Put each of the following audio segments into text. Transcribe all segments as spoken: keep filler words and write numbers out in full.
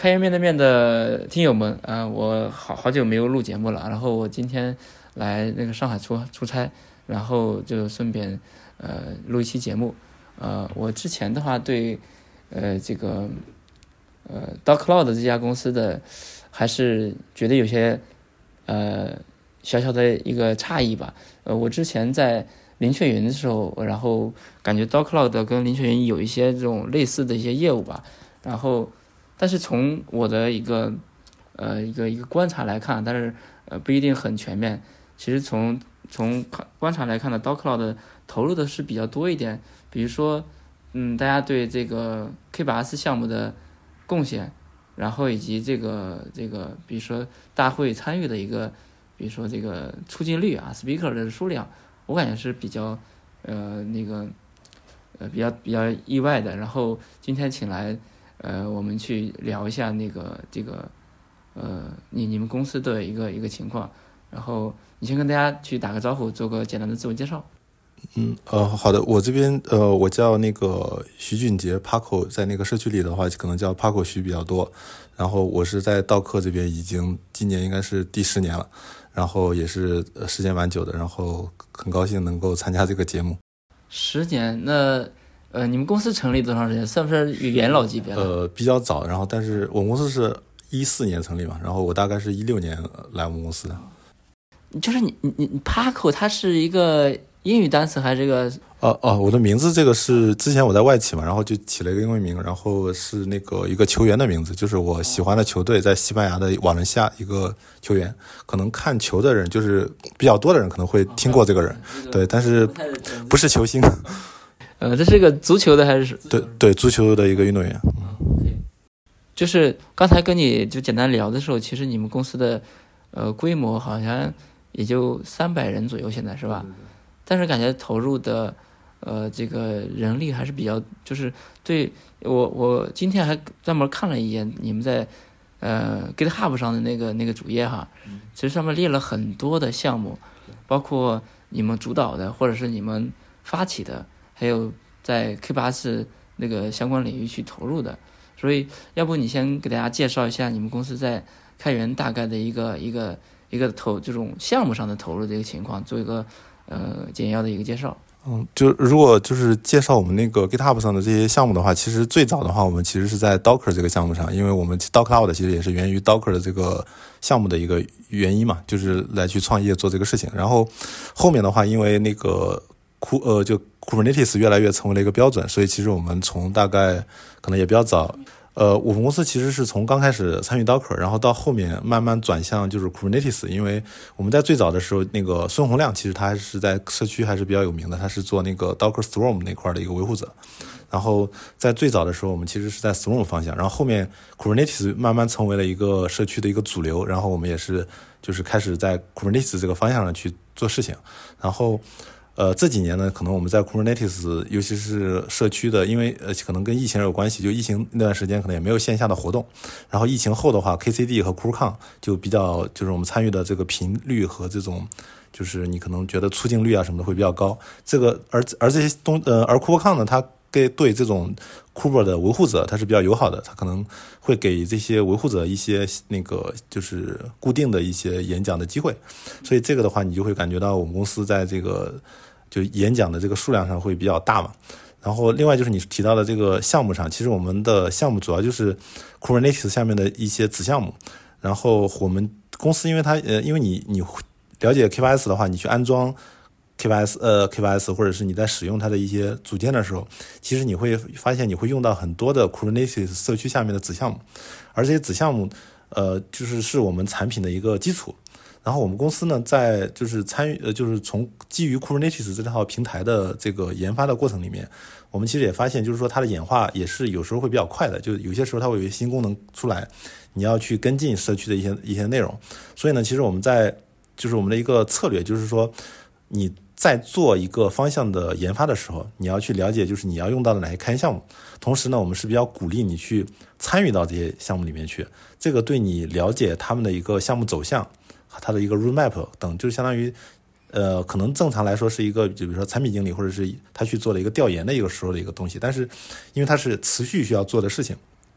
开源面对面的听友们，啊、呃，我好好久没有录节目了，然后我今天来那个上海出出差，然后就顺便呃录一期节目。呃，我之前的话对呃这个呃 DocCloud 这家公司的还是觉得有些呃小小的一个诧异吧。呃，我之前在林雀云的时候，然后感觉 DocCloud 跟林雀云有一些这种类似的一些业务吧，然后。但是从我的一个呃一个一个观察来看，但是呃不一定很全面。其实从从观察来看呢 ，DocCloud 投入的是比较多一点。比如说，嗯，大家对这个 K 八 S 项目的贡献，然后以及这个这个，比如说大会参与的一个，比如说这个出镜率啊 ，speaker 的数量，我感觉是比较呃那个呃比较比较意外的。然后今天请来。呃，我们去聊一下那个这个，呃，你你们公司的一个一个情况，然后你先跟大家去打个招呼，做个简单的自我介绍。 嗯，呃，好的，我这边呃，我叫那个徐俊杰 Paco， 在那个社区里的话，可能叫 Paco 徐比较多。然后我是在道客这边已经今年应该是第十年了，然后也是时间蛮久的，然后很高兴能够参加这个节目。 十年，那。呃，你们公司成立多长时间？算不是元老级别的？ 呃，比较早，然后但是我们公司是一四年成立嘛，然后我大概是一六年来我们公司的。 就是你你你 Paco 它是一个英语单词还是这个？ 哦哦，我的名字这个是之前我在外企嘛，然后就起了一个英文名，然后是那个一个球员的名字，就是我喜欢的球队在西班牙的瓦伦西亚一个球员，可能看球的人就是比较多的人可能会听过这个人，对，但是不是球星。 呃，这是个足球的还是？ 对对，足球的一个运动员。 嗯，就是刚才跟你就简单聊的时候，其实你们公司的呃规模好像也就三百人左右，现在是吧？但是感觉投入的呃这个人力还是比较，就是对我我今天还专门看了一眼你们在呃 GitHub 上的那个那个主页哈，其实上面列了很多的项目，包括你们主导的或者是你们发起的。还有在 K 八 S 那个相关领域去投入的，所以要不你先给大家介绍一下你们公司在开源大概的一个一个一个投这种项目上的投入的一个情况，做一个呃简要的一个介绍。 嗯，就如果就是介绍我们那个 GitHub 上的这些项目的话，其实最早的话，我们其实是在 Docker 这个项目上，因为我们 DocCloud 其实也是源于 Docker 的这个项目的一个原因嘛，就是来去创业做这个事情。然后后面的话，因为那个库呃就 Kubernetes 越来越成为了一个标准，所以其实我们从大概可能也比较早，呃，我们公司其实是从刚开始参与 Docker， 然后到后面慢慢转向就是 Kubernetes， 因为我们在最早的时候，那个孙洪亮其实他还是在社区还是比较有名的，他是做那个 Docker Swarm 那块的一个维护者。然后在最早的时候，我们其实是在 Swarm 方向，然后后面 Kubernetes 慢慢成为了一个社区的一个主流，然后我们也是就是开始在 Kubernetes 这个方向上去做事情，然后。呃，这几年呢，可能我们在 Kubernetes， 尤其是社区的，因为呃可能跟疫情有关系，就疫情那段时间可能也没有线下的活动，然后疫情后的话 ，K C D 和 KubeCon 就比较，就是我们参与的这个频率和这种，就是你可能觉得出镜率啊什么的会比较高。这个而而这些东呃而 KubeCon 呢，它给对这种 Kuber 的维护者它是比较友好的，它可能会给这些维护者一些那个就是固定的一些演讲的机会，所以这个的话，你就会感觉到我们公司在这个就演讲的这个数量上会比较大嘛。然后另外就是你提到的这个项目上，其实我们的项目主要就是 Kubernetes 下面的一些子项目。然后我们公司因为它呃因为你你了解 K 八 S 的话，你去安装 K 八 S 呃 K 八 S 或者是你在使用它的一些组件的时候，其实你会发现你会用到很多的 Kubernetes 社区下面的子项目，而这些子项目呃就是是我们产品的一个基础。然后我们公司呢，在就是参与呃，就是从基于 Kubernetes 这套平台的这个研发的过程里面，我们其实也发现，就是说它的演化也是有时候会比较快的，就有些时候它会有一些新功能出来，你要去跟进社区的一些一些内容。所以呢，其实我们在就是我们的一个策略，就是说你在做一个方向的研发的时候，你要去了解就是你要用到的哪些开源项目，同时呢，我们是比较鼓励你去参与到这些项目里面去，这个对你了解他们的一个项目走向。它的一个 roadmap 等，就是相当于，呃，可能正常来说是一个，就比如说产品经理或者是他去做了一个调研的一个时候的一个东西，但是因为它是持续需要做的事情，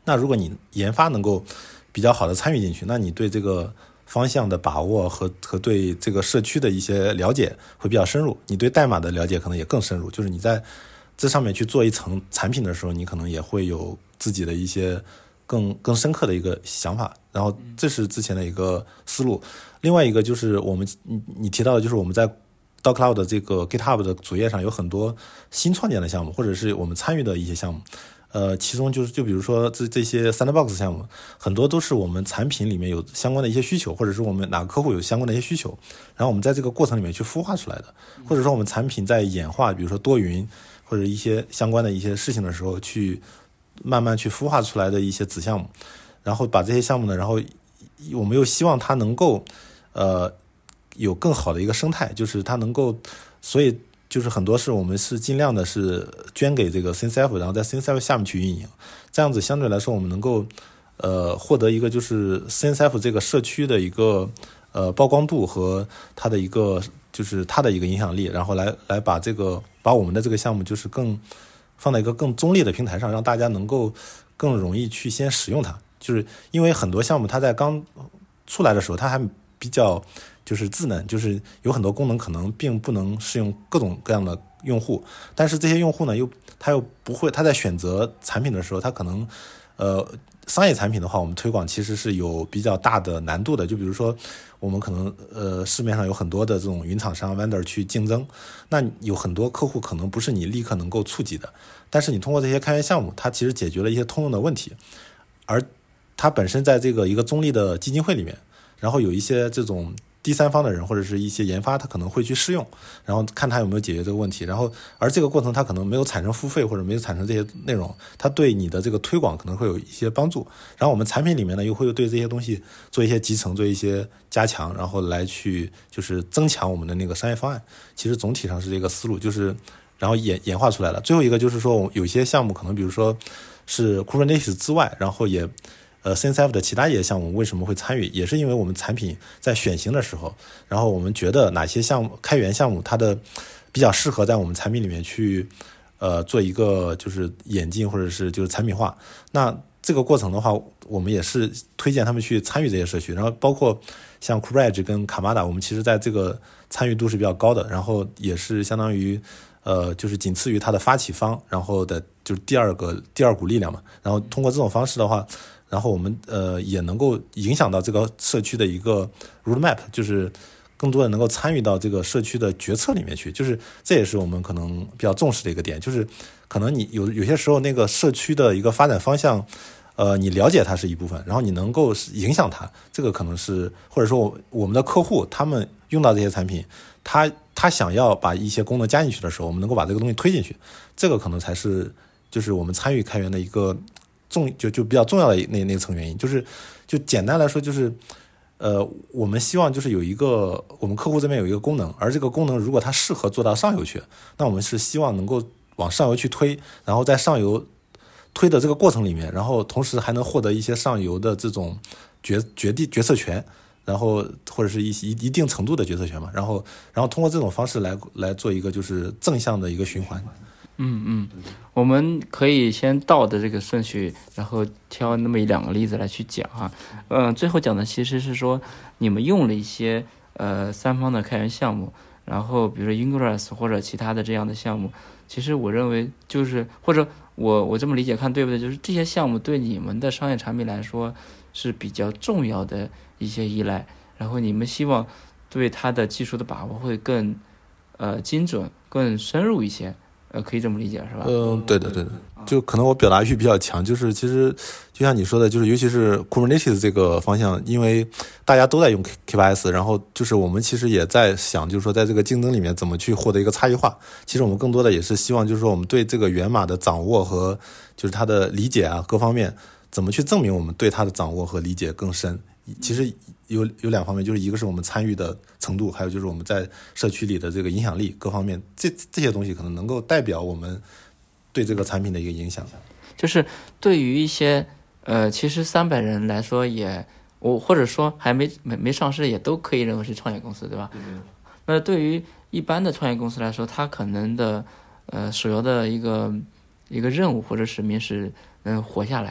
那如果你研发能够比较好的参与进去，那你对这个方向的把握和和对这个社区的一些了解会比较深入，你对代码的了解可能也更深入，就是你在这上面去做一层产品的时候，你可能也会有自己的一些更更深刻的一个想法，然后这是之前的一个思路。另外一个就是我们你你提到的，就是我们在 DocCloud 的这个 GitHub 的主页上有很多新创建的项目，或者是我们参与的一些项目。呃，其中就是就比如说这这些 Sandbox 项目，很多都是我们产品里面有相关的一些需求，或者是我们哪个客户有相关的一些需求，然后我们在这个过程里面去孵化出来的，或者说我们产品在演化，比如说多云或者一些相关的一些事情的时候，去慢慢去孵化出来的一些子项目，然后把这些项目呢，然后我们又希望它能够呃有更好的一个生态，就是它能够，所以就是很多是我们是尽量的是捐给这个 C N C F， 然后在 C N C F 下面去运营，这样子相对来说我们能够呃获得一个就是 C N C F 这个社区的一个呃曝光度和它的一个就是它的一个影响力，然后来来把这个把我们的这个项目就是更放在一个更中立的平台上，让大家能够更容易去先使用它。就是因为很多项目它在刚出来的时候，它还比较就是稚嫩，就是有很多功能可能并不能适用各种各样的用户，但是这些用户呢，又他又不会，他在选择产品的时候，他可能呃商业产品的话，我们推广其实是有比较大的难度的。就比如说我们可能呃市面上有很多的这种云厂商 vendor 去竞争，那有很多客户可能不是你立刻能够触及的，但是你通过这些开源项目，它其实解决了一些通用的问题，而它本身在这个一个中立的基金会里面，然后有一些这种第三方的人或者是一些研发，他可能会去试用，然后看他有没有解决这个问题，然后而这个过程他可能没有产生付费或者没有产生这些内容，他对你的这个推广可能会有一些帮助，然后我们产品里面呢又会对这些东西做一些集成，做一些加强，然后来去就是增强我们的那个商业方案。其实总体上是这个思路，就是然后演演化出来了。最后一个就是说有些项目可能比如说是 Kubernetes 之外，然后也呃 C N C F 的其他一些项目为什么会参与，也是因为我们产品在选型的时候，然后我们觉得哪些项目开源项目它的比较适合在我们产品里面去呃做一个就是演进或者是就是产品化，那这个过程的话我们也是推荐他们去参与这些社区，然后包括像 KubeRedge 跟 Kamada， 我们其实在这个参与度是比较高的，然后也是相当于呃就是仅次于它的发起方，然后的就是第二个第二股力量嘛，然后通过这种方式的话，然后我们呃也能够影响到这个社区的一个 roadmap， 就是更多的能够参与到这个社区的决策里面去，就是这也是我们可能比较重视的一个点，就是可能你有有些时候那个社区的一个发展方向，呃，你了解它是一部分，然后你能够影响它，这个可能是或者说我们的客户他们用到这些产品，他他想要把一些功能加进去的时候，我们能够把这个东西推进去，这个可能才是就是我们参与开源的一个重就就比较重要的那那层原因，就是就简单来说就是，呃，我们希望就是有一个我们客户这边有一个功能，而这个功能如果它适合做到上游去，那我们是希望能够往上游去推，然后在上游推的这个过程里面，然后同时还能获得一些上游的这种决决定决策权，然后或者是一一一定程度的决策权嘛，然后然后通过这种方式来来做一个就是正向的一个循环。 嗯嗯，我们可以先倒的这个顺序，然后挑那么一两个例子来去讲哈。嗯、呃，最后讲的其实是说你们用了一些呃三方的开源项目，然后比如说 Ingress 或者其他的这样的项目，其实我认为就是或者我我这么理解看对不对？就是这些项目对你们的商业产品来说是比较重要的一些依赖，然后你们希望对它的技术的把握会更呃精准、更深入一些。呃，可以这么理解是吧？ 嗯，对的，对的，就可能我表达欲比较强，就是其实就像你说的，就是尤其是 Kubernetes 这个方向，因为大家都在用 K八 S， 然后就是我们其实也在想，就是说在这个竞争里面怎么去获得一个差异化。其实我们更多的也是希望，就是说我们对这个源码的掌握和就是它的理解啊，各方面怎么去证明我们对它的掌握和理解更深。其实有有两方面，就是一个是我们参与的程度，还有就是我们在社区里的这个影响力各方面，这这些东西可能能够代表我们对这个产品的一个影响。 就是对于一些呃，其实三百人来说也，我或者说还没没没上市，也都可以认为是创业公司，对吧？嗯。那对于一般的创业公司来说，它可能的呃首要的一个一个任务或者使命是嗯、呃、活下来。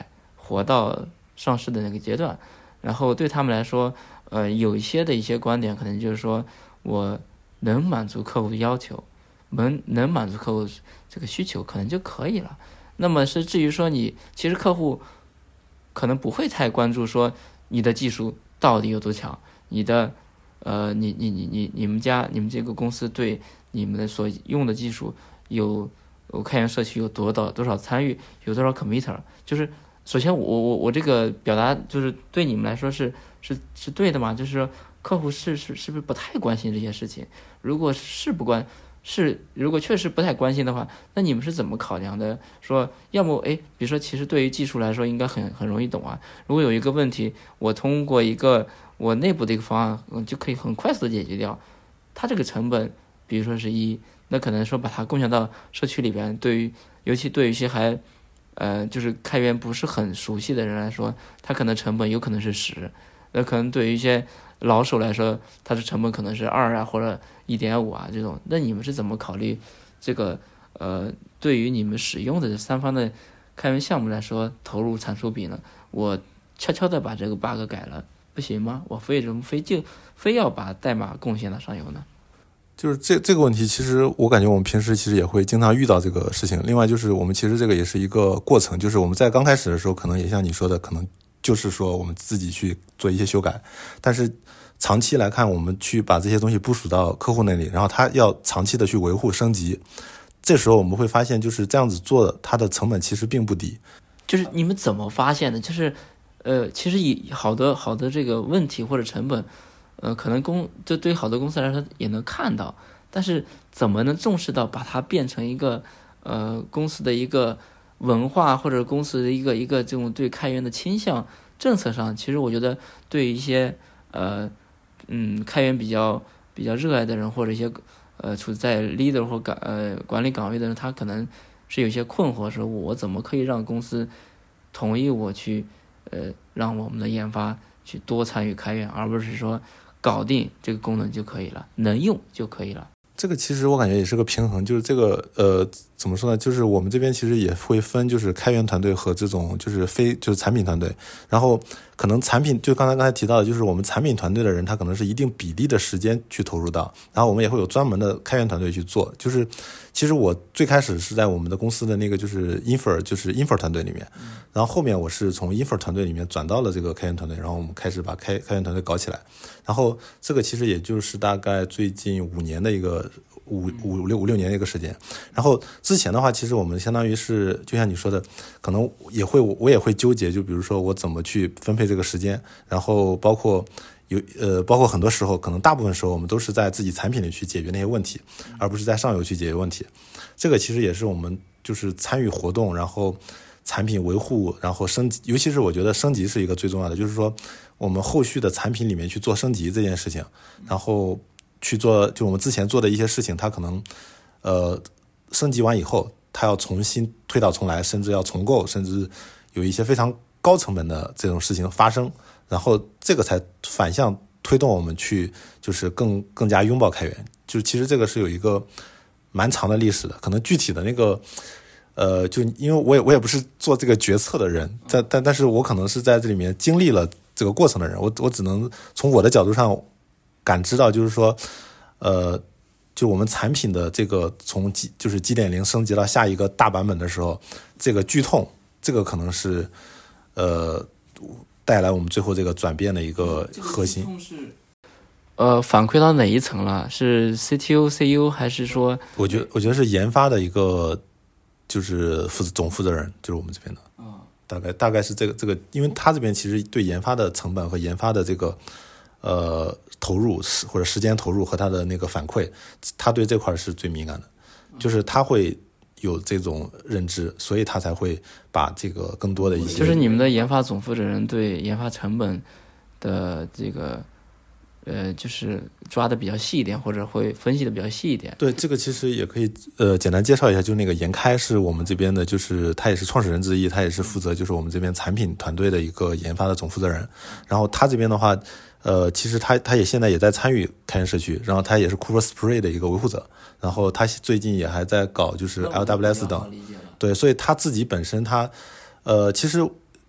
活到上市的那个阶段。然后对他们来说，呃，有一些的一些观点可能就是说我能满足客户的要求，能能满足客户这个需求可能就可以了。那么是至于说你其实客户可能不会太关注说你的技术到底有多强，你的呃你你你你你们家你们这个公司对你们的所用的技术有有开源社区有多少多少参与，有多少 committer， 就是首先我我我这个表达就是对你们来说是是是对的吗？就是说客户是是是不是不太关心这些事情？如果是不关是如果确实不太关心的话，那你们是怎么考量的？说要么哎，比如说其实对于技术来说应该很很容易懂啊。如果有一个问题，我通过一个我内部的一个方案，嗯，就可以很快速的解决掉。它这个成本，比如说是一，那可能说把它共享到社区里边，对于尤其对于一些还呃就是开源不是很熟悉的人来说，它可能成本有可能是十，那可能对于一些老手来说，它的成本可能是二啊或者一点五啊这种。那你们是怎么考虑这个呃对于你们使用的这三方的开源项目来说投入产出比呢？我悄悄的把这个 bug 改了，不行吗？我非什么非就非要把代码贡献到上游呢？ 就是这这个问题，其实我感觉我们平时其实也会经常遇到这个事情。另外就是我们其实这个也是一个过程，就是我们在刚开始的时候，可能也像你说的，可能就是说我们自己去做一些修改，但是长期来看，我们去把这些东西部署到客户那里，然后他要长期的去维护升级，这时候我们会发现，就是这样子做的，它的成本其实并不低。 就是你们怎么发现的？就是呃，其实以好的好的这个问题或者成本。呃，可能公就对于好多公司来说也能看到，但是怎么能重视到把它变成一个呃公司的一个文化或者公司的一个一个这种对开源的倾向政策上，其实我觉得对于一些呃嗯开源比较比较热爱的人或者一些呃处在 leader 或岗呃管理岗位的人，他可能是有些困惑，说我怎么可以让公司同意我去呃让我们的研发去多参与开源，而不是说搞定这个功能就可以了，能用就可以了。 这个其实我感觉也是个平衡，就是这个呃怎么说呢？就是我们这边其实也会分，就是开源团队和这种就是非就是产品团队。然后可能产品就刚才刚才提到的，就是我们产品团队的人，他可能是一定比例的时间去投入到，然后我们也会有专门的开源团队去做。就是其实我最开始是在我们的公司的那个就是 Infer 就是 Infer 团队里面，然后后面我是从 Infer 团队里面转到了这个开源团队，然后我们开始把开开源团队搞起来。然后这个其实也就是大概最近五年的一个五五六五六年的一个时间。然后之前的话，其实我们相当于是就像你说的，可能也会我也会纠结，就比如说我怎么去分配这个时间，然后包括有呃包括很多时候，可能大部分时候我们都是在自己产品里去解决那些问题，而不是在上游去解决问题。这个其实也是我们就是参与活动，然后产品维护，然后升级，尤其是我觉得升级是一个最重要的，就是说我们后续的产品里面去做升级这件事情，然后去做就我们之前做的一些事情，它可能呃升级完以后，它要重新推倒重来，甚至要重构，甚至有一些非常高成本的这种事情发生，然后这个才反向推动我们去就是更更加拥抱开源。就其实这个是有一个蛮长的历史的，可能具体的那个呃，就因为我也我也不是做这个决策的人，但但但是我可能是在这里面经历了这个过程的人，我我只能从我的角度上感知到，就是说，呃，就我们产品的这个从基就是基点零升级到下一个大版本的时候，这个剧痛，这个可能是呃带来我们最后这个转变的一个核心。 呃，反馈到哪一层了？是 C T O、C E O 还是说？ 我觉得，我觉得是研发的一个，就是负责总负责人，就是我们这边的。 啊， 大概大概是这个这个，因为他这边其实对研发的成本和研发的这个呃投入或者时间投入和他的那个反馈，他对这块是最敏感的，就是他会有这种认知，所以他才会把这个更多的一些。 就是你们的研发总负责人对研发成本的这个。呃，就是抓的比较细一点，或者会分析的比较细一点。 对，这个其实也可以呃简单介绍一下，就是那个严开是我们这边的，就是他也是创始人之一，他也是负责就是我们这边产品团队的一个研发的总负责人。然后他这边的话，呃，其实他他也现在也在参与开源社区，然后他也是 Cooper Spray 的一个维护者，然后他最近也还在搞就是 L W S 等。对，所以他自己本身他呃其实。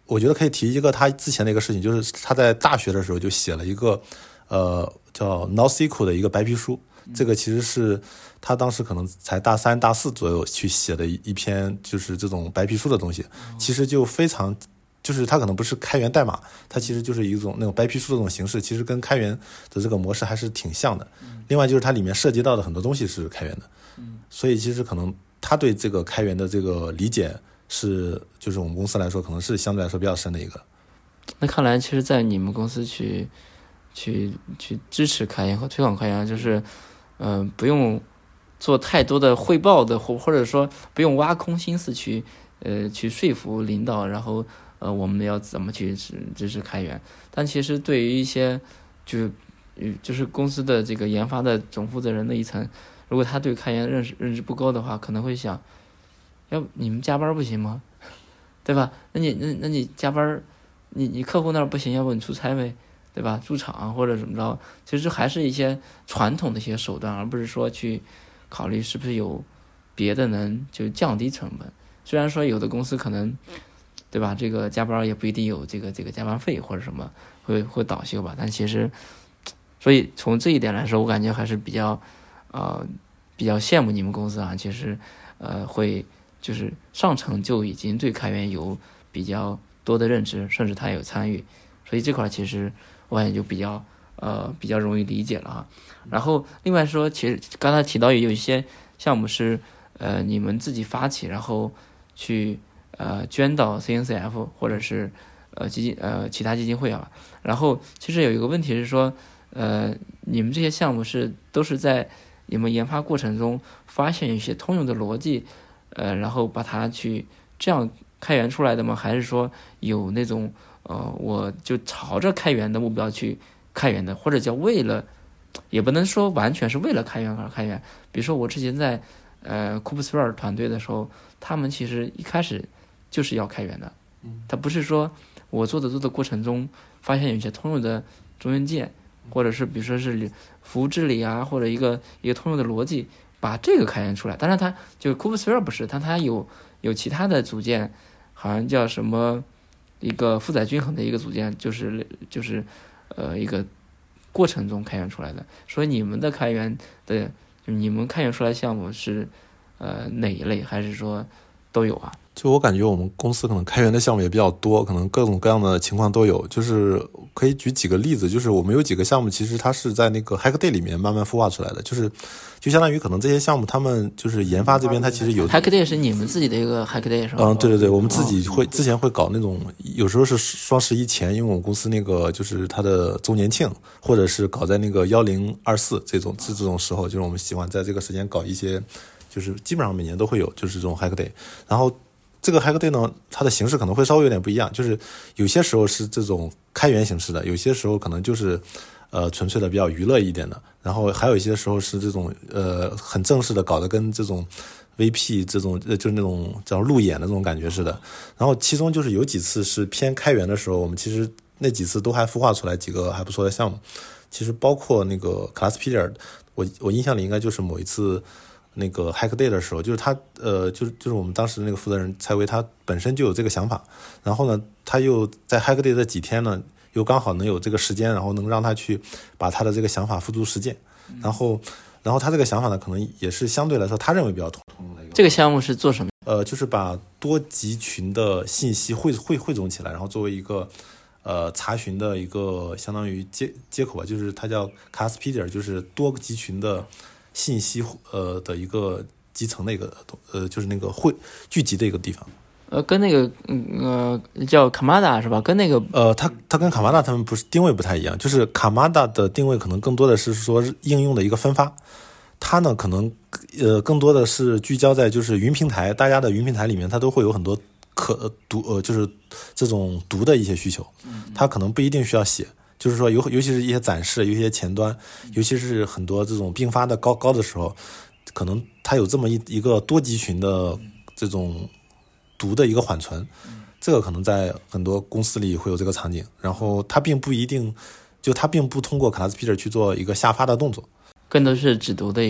我觉得可以提一个他之前的一个事情，就是他在大学的时候就写了一个呃叫 NoSQL 的一个白皮书，这个其实是他当时可能才大三大四左右去写的一篇就是这种白皮书的东西，其实就非常就是它可能不是开源代码，它其实就是一种那种白皮书的这种形式，其实跟开源的这个模式还是挺像的。另外就是它里面涉及到的很多东西是开源的，所以其实可能他对这个开源的这个理解是就是我们公司来说可能是相对来说比较深的一个。 那看来其实在你们公司去去去支持开源和推广开源，就是呃不用做太多的汇报的，或或者说不用挖空心思去呃去说服领导，然后呃我们要怎么去支持开源。但其实对于一些就就是公司的这个研发的总负责人的一层，如果他对开源认识认知不高的话，可能会想，要不你们加班不行吗？对吧？那你那那你加班，你你客户那儿不行，要不你出差呗，对吧？驻场或者怎么着，其实还是一些传统的一些手段，而不是说去考虑是不是有别的能就降低成本。虽然说有的公司可能，对吧？这个加班也不一定有这个这个加班费或者什么会会倒休吧，但其实，所以从这一点来说，我感觉还是比较呃比较羡慕你们公司啊，其实呃会。就是上层就已经对开源有比较多的认知，甚至他有参与，所以这块其实我感觉就比较呃比较容易理解了哈。然后另外说，其实刚才提到有一些项目是呃你们自己发起，然后去呃捐到 C N C F 或者是呃基金呃其他基金会啊。然后其实有一个问题是说，呃你们这些项目是都是在你们研发过程中发现一些通用的逻辑。呃，然后把它去这样开源出来的吗？还是说有那种呃，我就朝着开源的目标去开源的，或者叫为了，也不能说完全是为了开源而开源。比如说我之前在呃 Kubesphere 团队的时候，他们其实一开始就是要开源的，他不是说我做的做的过程中发现有一些通用的中元件，或者是比如说是服务治理啊，或者一个一个通用的逻辑。把这个开源出来，当然它就 Kubesphere 不是，但它有有其他的组件，好像叫什么一个负载均衡的一个组件，就是就是呃一个过程中开源出来的。所以你们的开源的，就你们开源出来的项目是呃哪一类，还是说都有啊？ 就我感觉我们公司可能开源的项目也比较多，可能各种各样的情况都有。就是可以举几个例子，就是我们有几个项目其实它是在那个 Hackday 里面慢慢孵化出来的，就是就相当于可能这些项目他们就是研发这边它其实有 Hackday 是你们自己的一个 Hackday 是吧？ 嗯，对对对，我们自己会、哦、之前会搞那种，有时候是双十一前，因为我们公司那个就是它的周年庆，或者是搞在那个幺零二四这种这这种时候，就是我们喜欢在这个时间搞一些，就是基本上每年都会有，就是这种 Hackday。然后这个 Hackday 呢，它的形式可能会稍微有点不一样，就是有些时候是这种开源形式的，有些时候可能就是呃纯粹的比较娱乐一点的，然后还有一些时候是这种呃很正式的，搞得跟这种 V P 这种就是那种叫路演的这种感觉似的。然后其中就是有几次是偏开源的时候，我们其实那几次都还孵化出来几个还不错的项目。其实包括那个 Claspedia， 我我印象里应该就是某一次那个 Hackday 的时候，就是他呃就是就是我们当时那个负责人蔡威，他本身就有这个想法，然后呢他又在 Hackday 的几天呢又刚好能有这个时间，然后能让他去把他的这个想法付诸实践，然后然后他这个想法呢可能也是相对来说他认为比较通用的一个。 这个项目是做什么？ 呃就是把多集群的信息汇汇汇总起来，然后作为一个呃查询的一个相当于接接口吧，就是它叫 Claspedia， 就是多集群的信息呃的一个集成的一个呃就是那个汇聚集的一个地方。 呃，跟那个呃叫 Kamada 是吧？跟那个呃，它它跟 Kamada 他们不是定位不太一样，就是 Kamada 的定位可能更多的是说应用的一个分发，它呢可能呃更多的是聚焦在就是云平台，大家的云平台里面它都会有很多可读呃就是这种读的一些需求，它可能不一定需要写。就是说尤尤其是一些展示，有一些前端，尤其是很多这种并发的高高的时候，可能它有这么一一个多集群的这种读的一个缓存，这个可能在很多公司里会有这个场景，然后它并不一定就它并不通过 Claspedia 去做一个下发的动作， 更多是只读的一个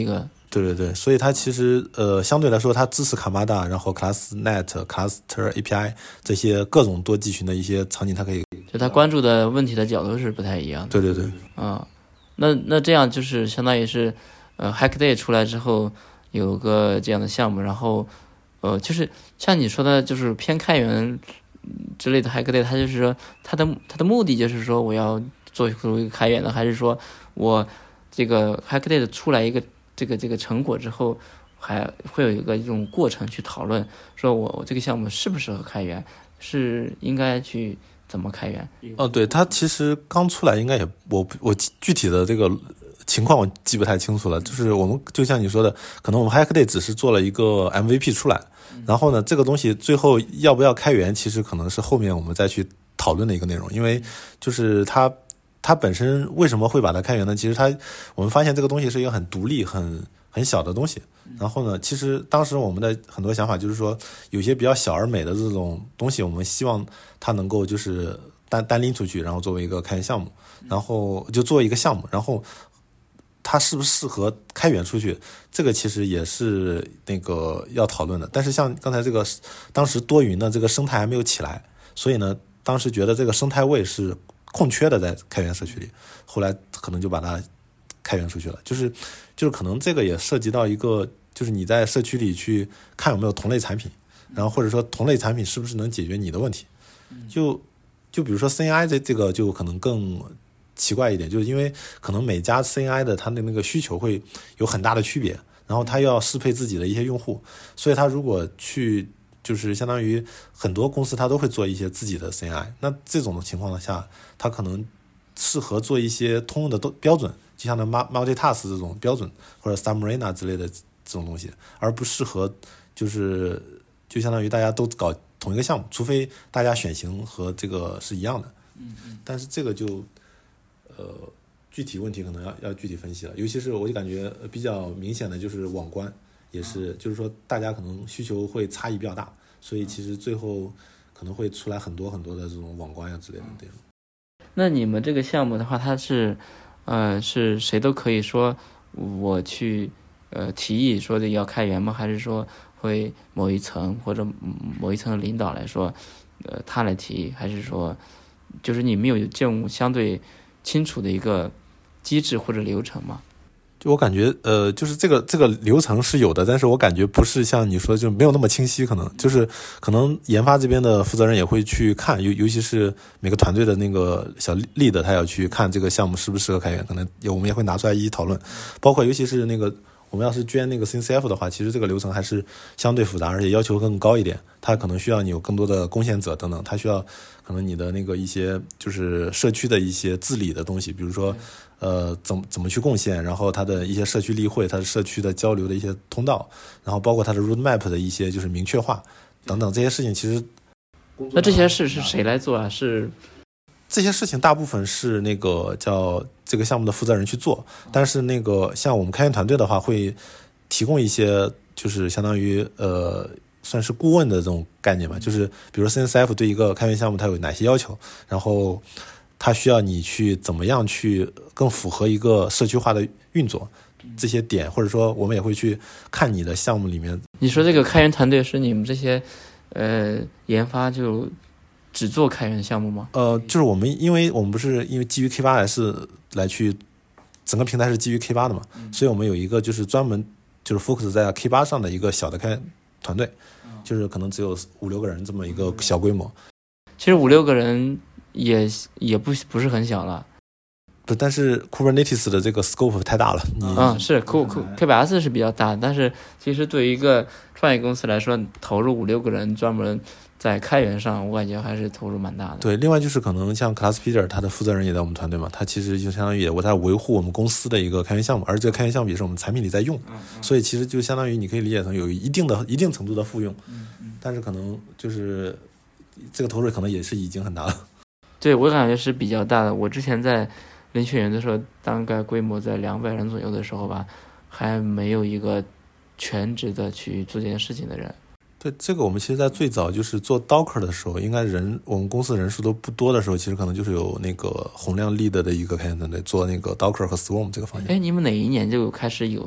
对对对，所以它其实呃相对来说它支持卡马达，然后 ClassNet、Cluster A P I 这些各种多集群的一些场景，它可以就它关注的问题的角度是不太一样的。 对对对， 啊、嗯，那那这样就是相当于是，呃 ，Hackaday 出来之后有个这样的项目，然后呃，就是像你说的，就是偏开源之类的 Hackaday，它就是说它的它的目的就是说我要做出一个开源的，还是说我这个 Hackaday 的出来一个这个这个成果之后，还会有一个这种过程去讨论，说我我这个项目适不适合开源，是应该去怎么开源？ 哦，对，它其实刚出来应该也我我具体的这个情况我记不太清楚了，就是我们就像你说的，可能我们 Hackaday 只是做了一个 M V P 出来，然后呢，这个东西最后要不要开源，其实可能是后面我们再去讨论的一个内容，因为就是它它本身为什么会把它开源呢？其实它我们发现这个东西是一个很独立、很很小的东西。然后呢，其实当时我们的很多想法就是说，有些比较小而美的这种东西，我们希望它能够就是单单拎出去，然后作为一个开源项目，然后就做一个项目，然后它适不适合开源出去，这个其实也是那个要讨论的。但是像刚才这个，当时多云的这个生态还没有起来，所以呢，当时觉得这个生态位是空缺的在开源社区里，后来可能就把它开源出去了。就是就是可能这个也涉及到一个，就是你在社区里去看有没有同类产品，然后或者说同类产品是不是能解决你的问题。就就比如说 C N I 这这个就可能更奇怪一点，就是因为可能每家 C N I 的它的那个需求会有很大的区别，然后它要适配自己的一些用户，所以它如果去就是相当于很多公司它都会做一些自己的 C N I， 那这种情况下它可能适合做一些通用的标准，就像那 multitask 这种标准或者 Submariner 之类的这种东西，而不适合就是就相当于大家都搞同一个项目，除非大家选型和这个是一样的。 嗯嗯。 但是这个就呃具体问题可能要要具体分析了，尤其是我就感觉比较明显的就是网关，也是就是说大家可能需求会差异比较大，所以其实最后可能会出来很多很多的这种网关呀之类的内容。 那你们这个项目的话，它是呃是谁都可以说我去呃提议说的要开源吗？还是说会某一层或者某一层的领导来说，呃他来提议？还是说就是你们有这种相对清楚的一个机制或者流程吗？ 就我感觉呃就是这个这个流程是有的，但是我感觉不是像你说就没有那么清晰，可能就是可能研发这边的负责人也会去看，尤尤其是每个团队的那个小 lead 他要去看这个项目适不适合开源，可能我们也会拿出来一一讨论，包括尤其是那个我们要是捐那个 C N C F 的话，其实这个流程还是相对复杂，而且要求更高一点，它可能需要你有更多的贡献者等等，它需要可能你的那个一些就是社区的一些治理的东西，比如说呃，怎么怎么去贡献，然后它的一些社区例会，它的社区的交流的一些通道，然后包括它的 roadmap 的一些就是明确化等等这些事情，其实那这些事是谁来做啊？是这些事情大部分是那个叫这个项目的负责人去做，但是那个像我们开源团队的话，会提供一些就是相当于呃算是顾问的这种概念吧，就是比如 C N C F 对一个开源项目它有哪些要求，然后它需要你去怎么样去更符合一个社区化的运作这些点，或者说我们也会去看你的项目里面。 你说这个开源团队是你们这些呃研发就只做开源项目吗？ 呃，就是我们因为我们不是因为基于 K 八 S 来去整个平台是基于 K 八 的嘛，嗯、所以我们有一个就是专门就是 focus 在 K 八 上的一个小的开源团队，嗯、就是可能只有五六个人这么一个小规模。 其实五六个人也也不不是很小了。 不，但是 Kubernetes 的这个 scope 太大了。你嗯，是 K K 八 S 是比较大，但是其实对于一个创业公司来说，投入五六个人专门在开源上，我感觉还是投入蛮大的。 对，另外就是可能像 Claspeter 他的负责人也在我们团队嘛，他其实就相当于我在维护我们公司的一个开源项目，而这个开源项目也是我们产品里在用，嗯嗯、所以其实就相当于你可以理解成有一定的一定程度的复用，嗯嗯、但是可能就是这个投入可能也是已经很大了。 对，我感觉是比较大的。我之前在林雪园的时候，大概规模在两百人左右的时候吧，还没有一个全职的去做这件事情的人。 对，这个我们其实在最早就是做 Docker 的时候，应该人我们公司人数都不多的时候，其实可能就是有那个洪亮 lead 的一个开源团队做那个 Docker 和 Swarm 这个方向。 哎，你们哪一年就开始有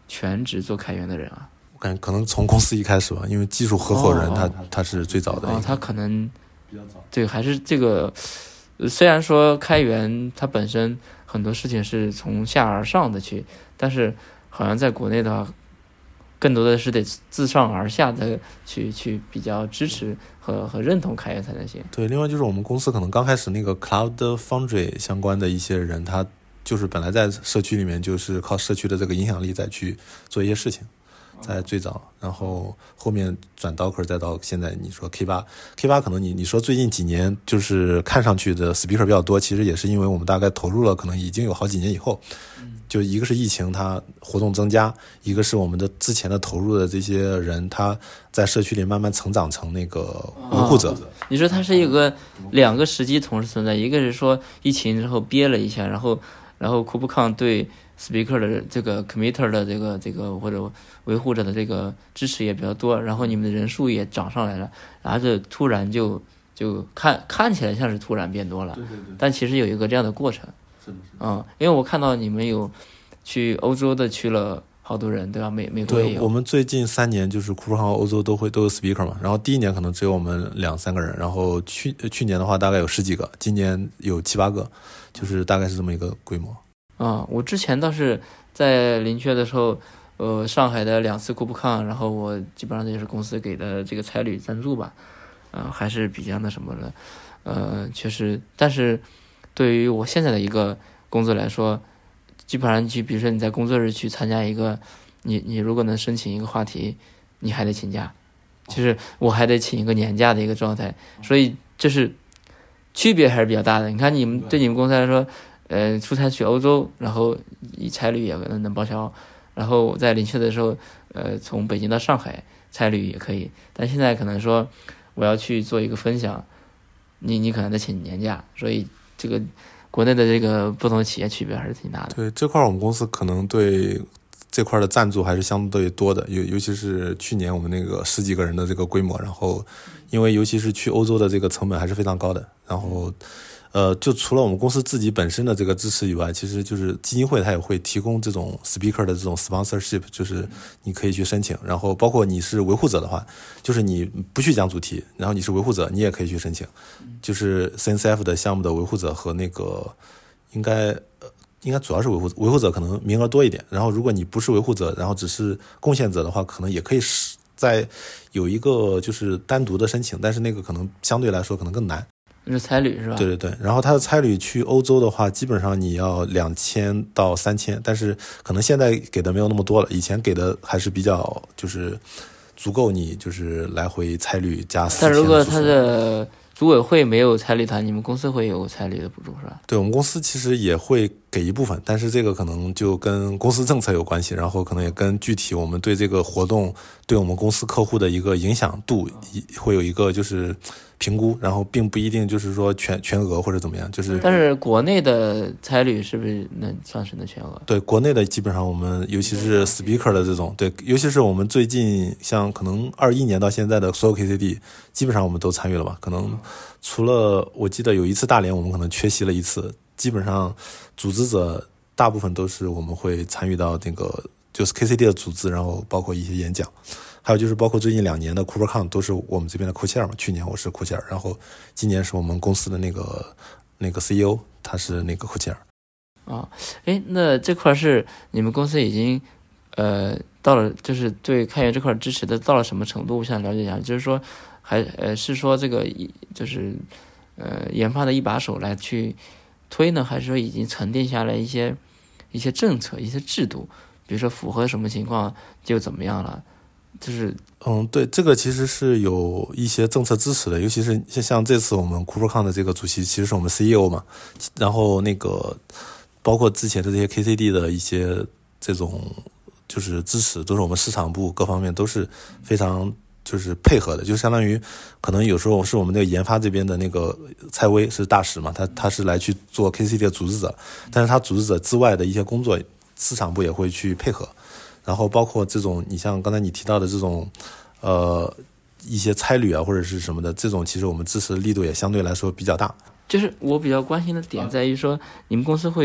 全职做开源的人啊？ 我感觉可能从公司一开始吧，因为技术合伙人他、 哦、 他是最早的。 哦，他可能比较早。对，还是这个，虽然说开源它本身很多事情是从下而上的去，但是好像在国内的话，更多的是得自上而下的去去比较支持和和认同开源才能行。 对，另外就是我们公司可能刚开始那个 Cloud Foundry 相关的一些人，他就是本来在社区里面就是靠社区的这个影响力再去做一些事情，在最早，然后后面转 Docker 再到现在你说 K 八 K 八可能你你说最近几年就是看上去的 speaker 比较多，其实也是因为我们大概投入了可能已经有好几年以后，就一个是疫情它活动增加，一个是我们的之前的投入的这些人他在社区里慢慢成长成那个维护者、哦、 你说它是一个两个时机同时存在，一个是说疫情之后憋了一下，然后然后 KubeCon 对 speaker 的这个 committer 的这个这个或者维护者的这个支持也比较多，然后你们的人数也涨上来了，然后就突然就就看看起来像是突然变多了，对对对，但其实有一个这样的过程。是的，是的，嗯，因为我看到你们有去欧洲的去了好多人，对吧？美美国也有。 对，我们最近三年就是 KubeCon 欧洲都会都有 speaker 嘛，然后第一年可能只有我们两三个人，然后去去年的话大概有十几个，今年有七八个，就是大概是这么一个规模。 啊、嗯，我之前倒是在临阙的时候，呃，上海的两次 KubeCon，然后我基本上也是公司给的这个差旅赞助吧，呃，还是比较那什么的，呃，确实，但是对于我现在的一个工作来说，基本上去，比如说你在工作日去参加一个，你你如果能申请一个话题，你还得请假，就是我还得请一个年假的一个状态，所以这是区别还是比较大的。你看你们对你们公司来说，呃，出差去欧洲，然后以差旅也能能报销，然后我在临阙的时候，呃，从北京到上海差旅也可以，但现在可能说我要去做一个分享，你你可能得请年假，所以这个国内的这个不同的企业区别还是挺大的。 对，这块我们公司可能对这块的赞助还是相对多的，尤尤其是去年我们那个十几个人的这个规模，然后因为尤其是去欧洲的这个成本还是非常高的，然后呃，就除了我们公司自己本身的这个支持以外，其实就是基金会它也会提供这种 speaker 的这种 sponsorship， 就是你可以去申请，然后包括你是维护者的话，就是你不去讲主题，然后你是维护者，你也可以去申请，就是 C N C F 的项目的维护者和那个应该呃应该主要是维护维护者可能名额多一点，然后如果你不是维护者，然后只是贡献者的话，可能也可以再有一个就是单独的申请，但是那个可能相对来说可能更难。 是差旅是吧？ 对对对，然后他的差旅去欧洲的话，基本上你要两千到三千，但是可能现在给的没有那么多了，以前给的还是比较就是足够你就是来回差旅加四天。 但如果他的组委会没有差旅团，你们公司会有差旅的补助是吧？ 对，我们公司其实也会给一部分，但是这个可能就跟公司政策有关系，然后可能也跟具体我们对这个活动对我们公司客户的一个影响度会有一个就是评估，然后并不一定就是说全全额或者怎么样，就是但是国内的差旅是不是能算是能全额？ 对，国内的基本上我们尤其是 speaker 的这种，对，尤其是我们最近像可能二一年到现在的所有 K C D 基本上我们都参与了吧，可能除了我记得有一次大连我们可能缺席了一次，基本上组织者大部分都是我们会参与到那个就是 K C D 的组织，然后包括一些演讲，还有就是包括最近两年的 KubeCon 都是我们这边的 Co-chair 嘛，去年我是 Co-chair， 然后今年是我们公司的那个那个 C E O 他是那个 Co-chair。 啊，哎，那这块是你们公司已经呃到了，就是对开源这块支持的到了什么程度？我想了解一下，就是说还呃是说这个就是呃研发的一把手来去推呢，还是说已经沉淀下来一些一些政策、一些制度，比如说符合什么情况就怎么样了？就是嗯，对，这个其实是有一些政策支持的，尤其是像这次我们 KubeCon 的这个主席其实是我们 C E O 嘛，然后那个包括之前的这些 K C D 的一些这种就是支持，都是我们市场部各方面都是非常就是配合的，就相当于可能有时候是我们那个研发这边的那个蔡威是大使嘛，他他是来去做 K C D 的组织者，但是他组织者之外的一些工作，市场部也会去配合。然后包括这种你像刚才你提到的这种呃一些差旅啊或者是什么的，这种其实我们支持的力度也相对来说比较大。 就是我比较关心的点在于说，你们公司会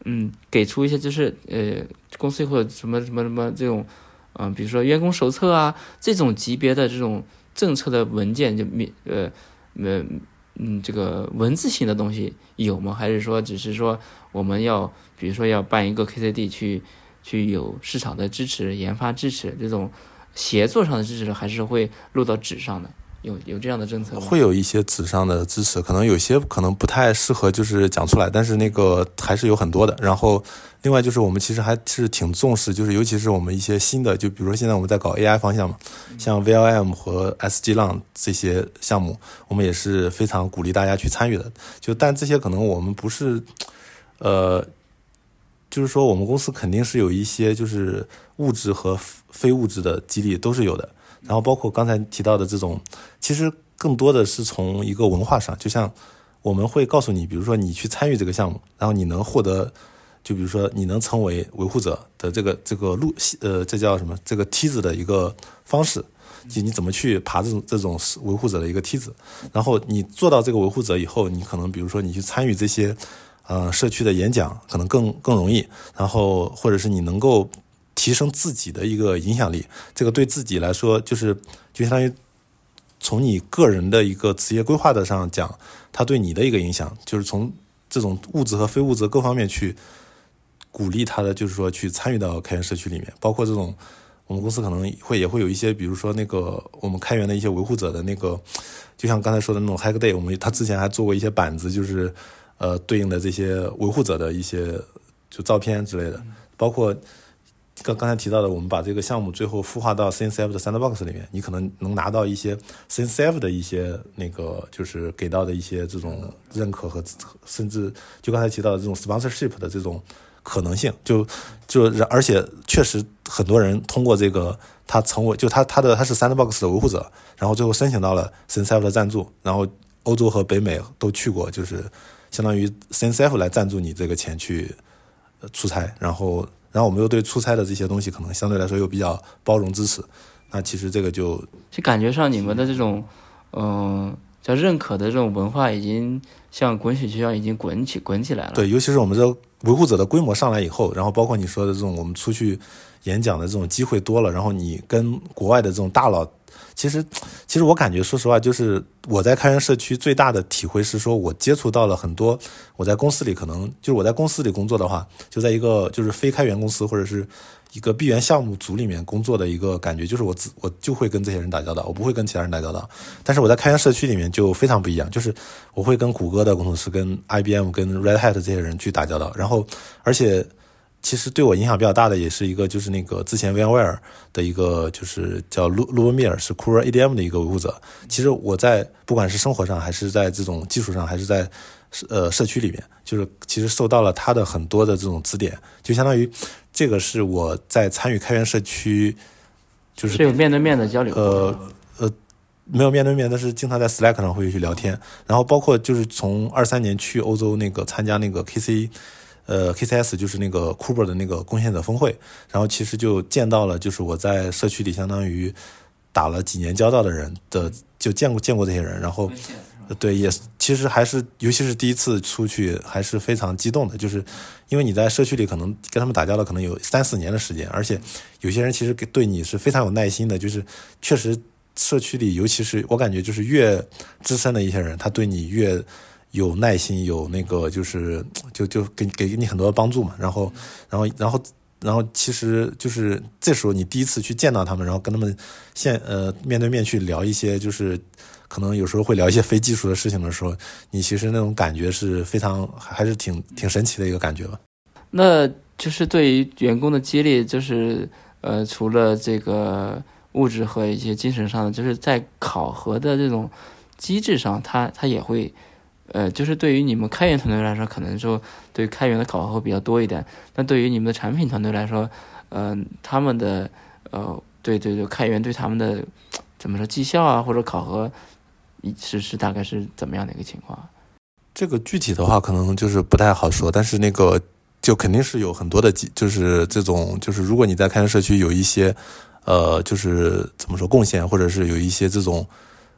嗯给出一些就是呃公司会有什么什么什么这种嗯、呃、比如说员工手册啊这种级别的这种政策的文件，就呃呃嗯这个文字性的东西有吗？还是说只是说我们要比如说要办一个 K C D 去去有市场的支持、研发支持这种协作上的支持，还是会落到纸上的？有有这样的政策吗？ 会有一些纸上的支持，可能有些可能不太适合就是讲出来，但是那个还是有很多的。然后另外就是我们其实还是挺重视，就是尤其是我们一些新的，就比如说现在我们在搞 A I 方向嘛，像 V L M 和 S G 浪这些项目，我们也是非常鼓励大家去参与的。就但这些可能我们不是呃就是说我们公司肯定是有一些就是物质和非物质的激励都是有的。然后包括刚才提到的这种，其实更多的是从一个文化上，就像我们会告诉你，比如说你去参与这个项目，然后你能获得，就比如说你能成为维护者的这个这个路，呃，这叫什么？这个梯子的一个方式，就你怎么去爬这种这种维护者的一个梯子。然后你做到这个维护者以后，你可能比如说你去参与这些呃社区的演讲，可能更更容易。然后或者是你能够提升自己的一个影响力，这个对自己来说就是就相当于从你个人的一个职业规划的上讲，它对你的一个影响，就是从这种物质和非物质各方面去鼓励他的，就是说去参与到开源社区里面，包括这种我们公司可能会也会有一些，比如说那个我们开源的一些维护者的那个，就像刚才说的那种 Hack Day， 我们他之前还做过一些板子，就是呃对应的这些维护者的一些就照片之类的，包括刚刚才提到的，我们把这个项目最后孵化到 C N C F 的 Sandbox 里面，你可能能拿到一些 C N C F 的一些那个就是给到的一些这种认可和甚至就刚才提到的这种 sponsorship 的这种可能性，就就而且确实很多人通过这个他成为就他他的他是 Sandbox 的维护者，然后最后申请到了 C N C F 的赞助，然后欧洲和北美都去过，就是相当于 C N C F 来赞助你这个钱去出差，然后然后我们又对出差的这些东西可能相对来说又比较包容支持，那其实这个就就感觉上你们的这种嗯、呃、叫认可的这种文化已经像滚雪球一样已经滚起滚起来了。 对，尤其是我们这维护者的规模上来以后，然后包括你说的这种我们出去演讲的这种机会多了，然后你跟国外的这种大佬，其实其实我感觉说实话，就是我在开源社区最大的体会是说我接触到了很多我在公司里可能就是我在公司里工作的话，就在一个就是非开源公司或者是一个闭源项目组里面工作的一个感觉，就是我自我就会跟这些人打交道，我不会跟其他人打交道。但是我在开源社区里面就非常不一样，就是我会跟谷歌的工程师、跟 I B M、跟 Red Hat 这些人去打交道，然后而且其实对我影响比较大的也是一个就是那个之前 VMware 的一个就是叫 Lubomir 是 Core A D M 的一个维护者。其实我在不管是生活上还是在这种技术上还是在呃社区里面，就是其实受到了他的很多的这种指点，就相当于这个是我在参与开源社区就是是有面对面的交流。 呃呃没有面对面，但是经常在 Slack 上会去聊天，然后包括就是从二三年去欧洲那个参加那个 K C呃 K C S 就是那个 Kuber 的那个贡献者峰会，然后其实就见到了就是我在社区里相当于打了几年交道的人的，就见过见过这些人，然后对也其实还是尤其是第一次出去还是非常激动的，就是因为你在社区里可能跟他们打交道可能有三四年的时间，而且有些人其实对你是非常有耐心的，就是确实社区里尤其是我感觉就是越资深的一些人，他对你越有耐心，有那个就是就就给给你很多帮助嘛，然后然后然后然后其实就是这时候你第一次去见到他们，然后跟他们现呃面对面去聊一些就是可能有时候会聊一些非技术的事情的时候，你其实那种感觉是非常还是挺挺神奇的一个感觉吧。 那就是对于员工的激励，就是呃除了这个物质和一些精神上的，就是在考核的这种机制上，它它也会。呃，就是对于你们开源团队来说，可能说对开源的考核会比较多一点，但对于你们的产品团队来说，呃，他们的呃，对对对，开源对他们的怎么说绩效啊或者考核是是大概是怎么样的一个情况？ 这个具体的话可能就是不太好说，但是那个就肯定是有很多的，就是这种就是如果你在开源社区有一些呃，就是怎么说贡献，或者是有一些这种。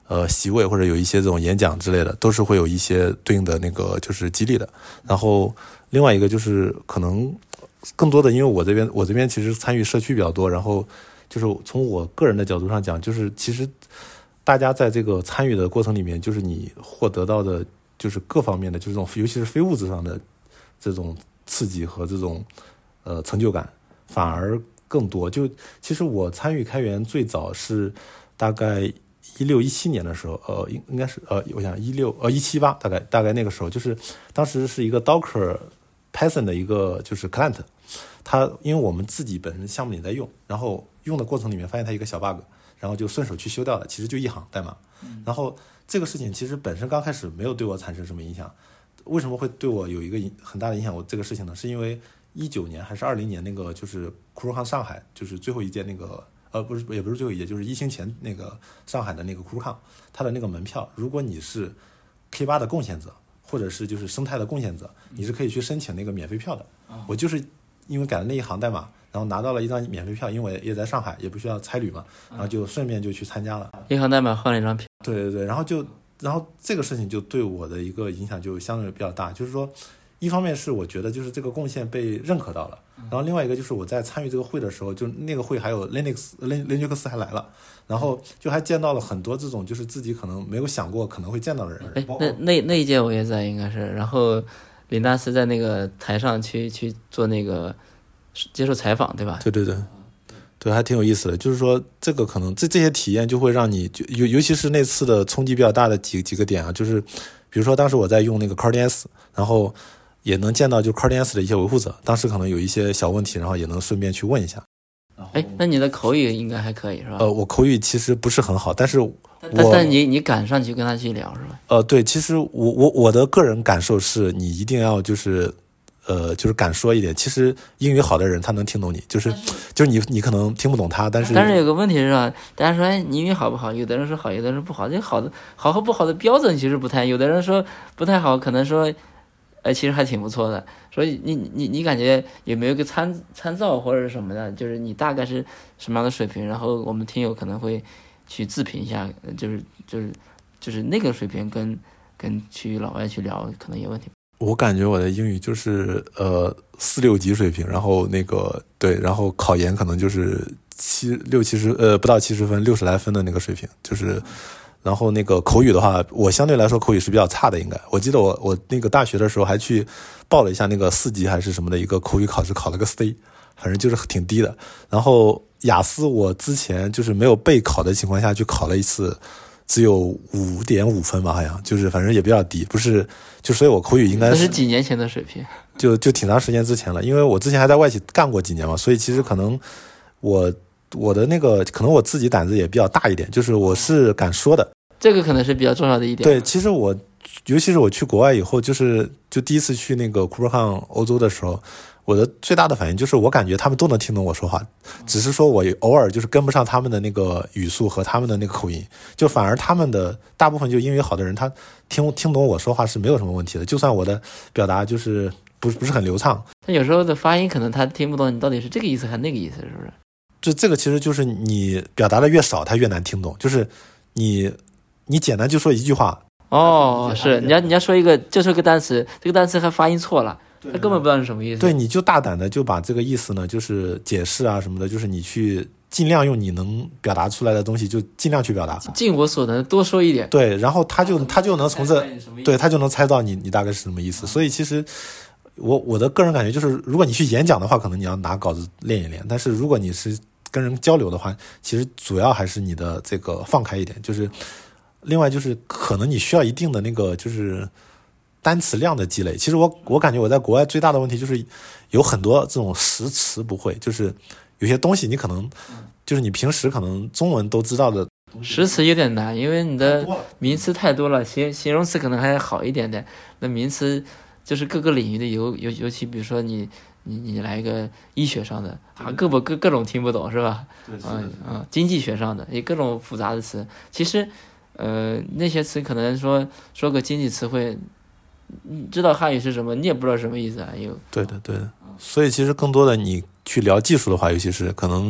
呃席位或者有一些这种演讲之类的，都是会有一些对应的那个就是激励的。然后另外一个就是可能更多的，因为我这边我这边其实参与社区比较多，然后就是从我个人的角度上讲，就是其实大家在这个参与的过程里面，就是你获得到的就是各方面的，就是这种尤其是非物质上的这种刺激和这种呃成就感反而更多。就其实我参与开源最早是大概一六一七年的时候，呃，应应该是呃，我想一六呃一七八，大概大概那个时候，就是当时是一个 Docker Python 的一个就是 client， 它因为我们自己本身项目里在用，然后用的过程里面发现它一个小 bug， 然后就顺手去修掉了，其实就一行代码。然后这个事情其实本身刚开始没有对我产生什么影响，为什么会对我有一个很大的影响？我这个事情呢，是因为一九年还是二零年那个就是库鲁康上海就是最后一届那个。呃，不是，也不是最后一届，就是疫情前那个上海的那个库鲁康，它的那个门票，如果你是 K 八 的贡献者，或者是就是生态的贡献者，你是可以去申请那个免费票的。我就是因为改了那一行代码，然后拿到了一张免费票，因为也在上海，也不需要差旅嘛，然后就顺便就去参加了。 一行代码换了一张票。 对对对，然后就然后这个事情就对我的一个影响就相对比较大，就是说。一方面是我觉得就是这个贡献被认可到了，然后另外一个就是我在参与这个会的时候，就那个会还有 Linux Linux 还来了，然后就还见到了很多这种就是自己可能没有想过可能会见到的人。 哎，那那那一届我也在，应该是，然后林纳斯在那个台上去去做那个接受采访，对吧？ 对对对。对，还挺有意思的，就是说这个可能这这些体验就会让你就尤尤其是那次的冲击比较大的几几个点啊，就是比如说当时我在用那个 CardinS， 然后也能见到就 CardinS 的一些维护者，当时可能有一些小问题，然后也能顺便去问一下。 哎，那你的口语应该还可以是吧？ 呃，我口语其实不是很好，但是我但但你你敢上去跟他去聊是吧？ 呃，对，其实我我我的个人感受是你一定要就是呃就是敢说一点。其实英语好的人他能听懂你，就是就是你你可能听不懂他，但是但是有个问题是吧？大家说哎你英语好不好？有的人说好，有的人说不好。这好的好和不好的标准其实不太，有的人说不太好，可能说。呃，其实还挺不错的，所以你你你感觉有没有一个参参照或者是什么的？就是你大概是什么样的水平？然后我们听友可能会去自评一下，就是就是就是那个水平跟跟去老外去聊可能有问题。 我感觉我的英语就是呃四六级水平，然后那个对，然后考研可能就是七六七十呃不到七十分，六十来分的那个水平，就是。然后那个口语的话，我相对来说口语是比较差的，应该。我记得我我那个大学的时候还去报了一下那个四级还是什么的一个口语考试，考了个 C， 反正就是挺低的。然后雅思我之前就是没有备考的情况下去考了一次，只有五点五分吧，好像就是反正也比较低，不是就所以我口语应该是。 那是几年前的水平。 就就挺长时间之前了，因为我之前还在外企干过几年嘛，所以其实可能我。我的那个可能我自己胆子也比较大一点，就是我是敢说的， 这个可能是比较重要的一点。 对，其实我尤其是我去国外以后，就是就第一次去那个库伯康欧洲的时候，我的最大的反应就是我感觉他们都能听懂我说话，只是说我偶尔就是跟不上他们的那个语速和他们的那个口音，就反而他们的大部分就英语好的人，他听听懂我说话是没有什么问题的，就算我的表达就是不不是很流畅， 但有时候的发音可能他听不懂你到底是这个意思还是那个意思，是不是？ 就这个其实就是你表达的越少，他越难听懂。就是你你简单就说一句话， 哦，是你要你要说一个就说一个单词，这个单词还发音错了，他根本不知道是什么意思。 对，你就大胆的就把这个意思呢，就是解释啊什么的，就是你去尽量用你能表达出来的东西，就尽量去表达， 尽我所能多说一点。 对，然后他就他就能从这，对他就能猜到你你大概是什么意思。所以其实。我我的个人感觉就是，如果你去演讲的话，可能你要拿稿子练一练；但是如果你是跟人交流的话，其实主要还是你的这个放开一点。就是另外就是可能你需要一定的那个就是单词量的积累。其实我我感觉我在国外最大的问题就是有很多这种实词不会，就是有些东西你可能就是你平时可能中文都知道的。 实词有点难，因为你的名词太多了，形形容词可能还好一点点，那名词。就是各个领域的尤尤尤其比如说你你你来一个医学上的啊，各不各各种听不懂是吧？嗯嗯，经济学上的也各种复杂的词，其实呃那些词可能说说个经济词汇，你知道汉语是什么，你也不知道什么意思啊。有对的对的，所以其实更多的你去聊技术的话，尤其是可能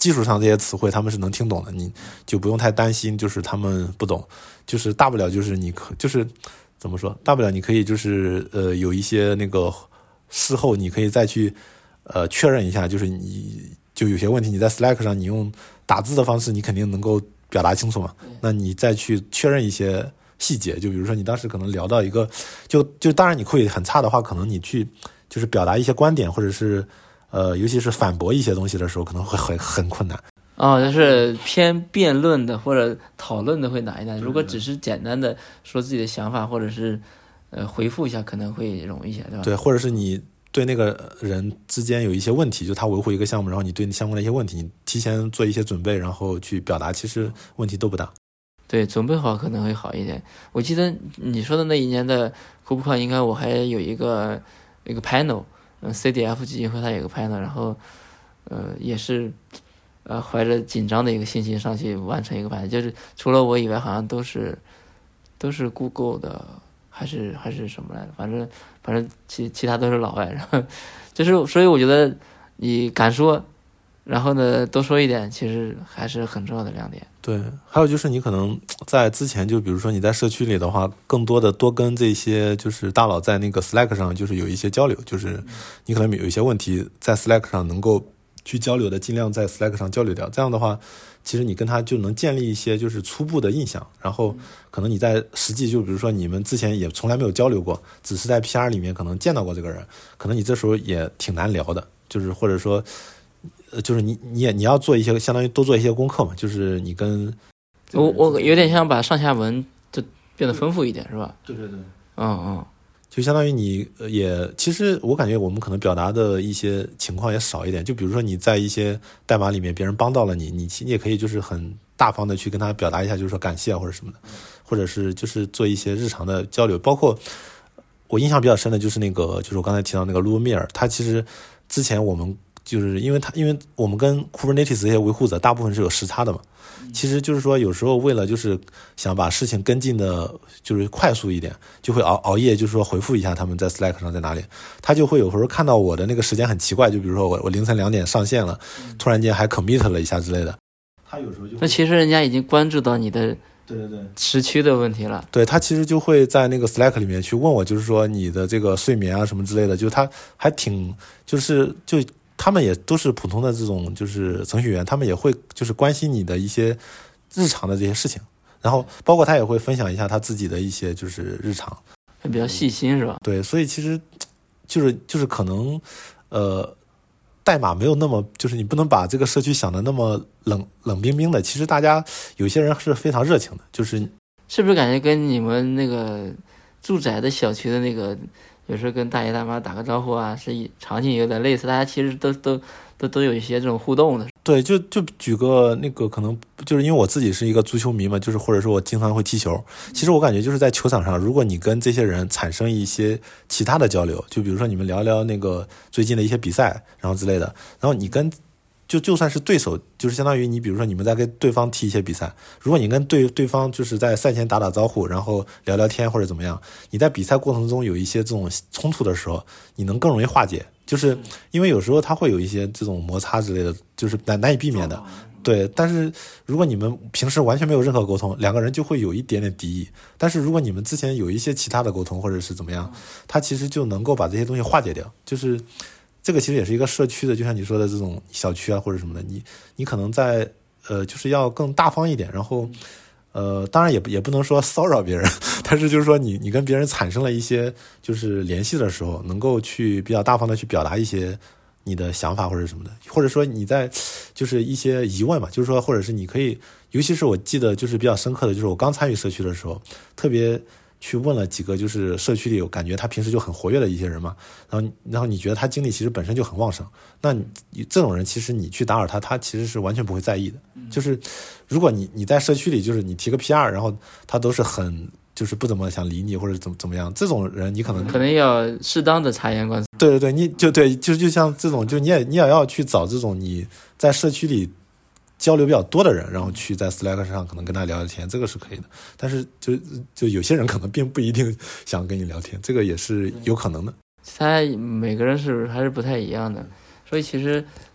技术上这些词汇他们是能听懂的，你就不用太担心，就是他们不懂，就是大不了就是你可就是怎么说，大不了你可以就是呃有一些那个事后你可以再去呃确认一下，就是你就有些问题你在 Slack 上你用打字的方式你肯定能够表达清楚嘛，那你再去确认一些细节，就比如说你当时可能聊到一个就就当然你会很差的话，可能你去就是表达一些观点或者是呃尤其是反驳一些东西的时候可能会很很困难。 哦，就是偏辩论的或者讨论的会难一点，如果只是简单的说自己的想法或者是呃回复一下可能会容易一些，对吧？ 对，或者是你对那个人之间有一些问题，就他维护一个项目，然后你对相关的一些问题你提前做一些准备然后去表达，其实问题都不大。 对，准备好可能会好一点。我记得你说的那一年的 KubeCon 应该我还有一个一个 panel， 嗯 C D F 基金会它有个 panel， 然后呃也是呃怀着紧张的一个心情上去完成一个 panel， 就是除了我以外好像都是都是 Google 的还是还是什么来的，反正反正其其他都是老外，然后就是所以我觉得你敢说，然后呢多说一点，其实还是很重要的亮点。 对，还有就是你可能在之前就比如说你在社区里的话，更多的多跟这些就是大佬在那个 Slack 上就是有一些交流，就是你可能有一些问题在 Slack 上能够去交流的，尽量在 Slack 上交流掉，这样的话其实你跟他就能建立一些就是初步的印象，然后可能你在实际就比如说你们之前也从来没有交流过，只是在 P R 里面可能见到过这个人，可能你这时候也挺难聊的，就是或者说就是你你也你要做一些相当于多做一些功课嘛，就是你跟我我有点像把上下文就变得丰富一点，是吧？ 对对对， 嗯嗯， 就相当于你也其实我感觉我们可能表达的一些情况也少一点，就比如说你在一些代码里面别人帮到了你，你你也可以就是很大方的去跟他表达一下，就是说感谢啊或者什么的，或者是就是做一些日常的交流，包括我印象比较深的就是那个就是我刚才提到那个卢米尔，他其实之前我们就是因为他因为我们跟 Kubernetes 这些维护者大部分是有时差的嘛，其实就是说有时候为了就是想把事情跟进的就是快速一点，就会熬熬夜就是说回复一下他们在 Slack 上在哪里，他就会有时候看到我的那个时间很奇怪，就比如说我我凌晨两点上线了，突然间还 commit 了一下之类的，他有时候就那其实人家已经关注到你的对对对时区的问题了。 对，他其实就会在那个 Slack 里面去问我，就是说你的这个睡眠啊什么之类的，就他还挺就是就他们也都是普通的这种就是程序员，他们也会就是关心你的一些日常的这些事情，然后包括他也会分享一下他自己的一些就是日常， 还比较细心是吧？ 对，所以其实就是就是可能呃代码没有那么就是你不能把这个社区想的那么冷冷冰冰的，其实大家有些人是非常热情的，就是是不是感觉跟你们那个住宅的小区的那个有时候跟大爷大妈打个招呼啊，是场景有点类似，大家其实都都都都有一些这种互动的。 对，就就举个那个可能就是因为我自己是一个足球迷嘛，就是或者说我经常会踢球，其实我感觉就是在球场上，如果你跟这些人产生一些其他的交流，就比如说你们聊聊那个最近的一些比赛然后之类的，然后你跟就就算是对手，就是相当于你比如说你们在跟对方踢一些比赛，如果你跟对对方就是在赛前打打招呼，然后聊聊天或者怎么样，你在比赛过程中有一些这种冲突的时候，你能更容易化解，就是因为有时候它会有一些这种摩擦之类的，就是难难以避免的。对，但是如果你们平时完全没有任何沟通，两个人就会有一点点敌意，但是如果你们之前有一些其他的沟通或者是怎么样，它其实就能够把这些东西化解掉，就是这个其实也是一个社区的，就像你说的这种小区啊或者什么的，你你可能在呃就是要更大方一点，然后呃当然也也不能说骚扰别人，但是就是说你你跟别人产生了一些就是联系的时候，能够去比较大方的去表达一些你的想法或者什么的，或者说你在就是一些疑问嘛，就是说或者是你可以，尤其是我记得就是比较深刻的就是我刚参与社区的时候，特别去问了几个就是社区里有感觉他平时就很活跃的一些人嘛，然后然后你觉得他精力其实本身就很旺盛，那你这种人其实你去打扰他，他其实是完全不会在意的，就是如果你你在社区里就是你提个 P R， 然后他都是很就是不怎么想理你或者怎么怎么样，这种人你可能可能要适当的察言观色。 对对对，你就对就就像这种，就你也你也要去找这种你在社区里交流比较多的人，然后去在 Slack 上可能跟他聊聊天，这个是可以的。但是就就有些人可能并不一定想跟你聊天，这个也是有可能的。 他每个人是还是不太一样的，所以其实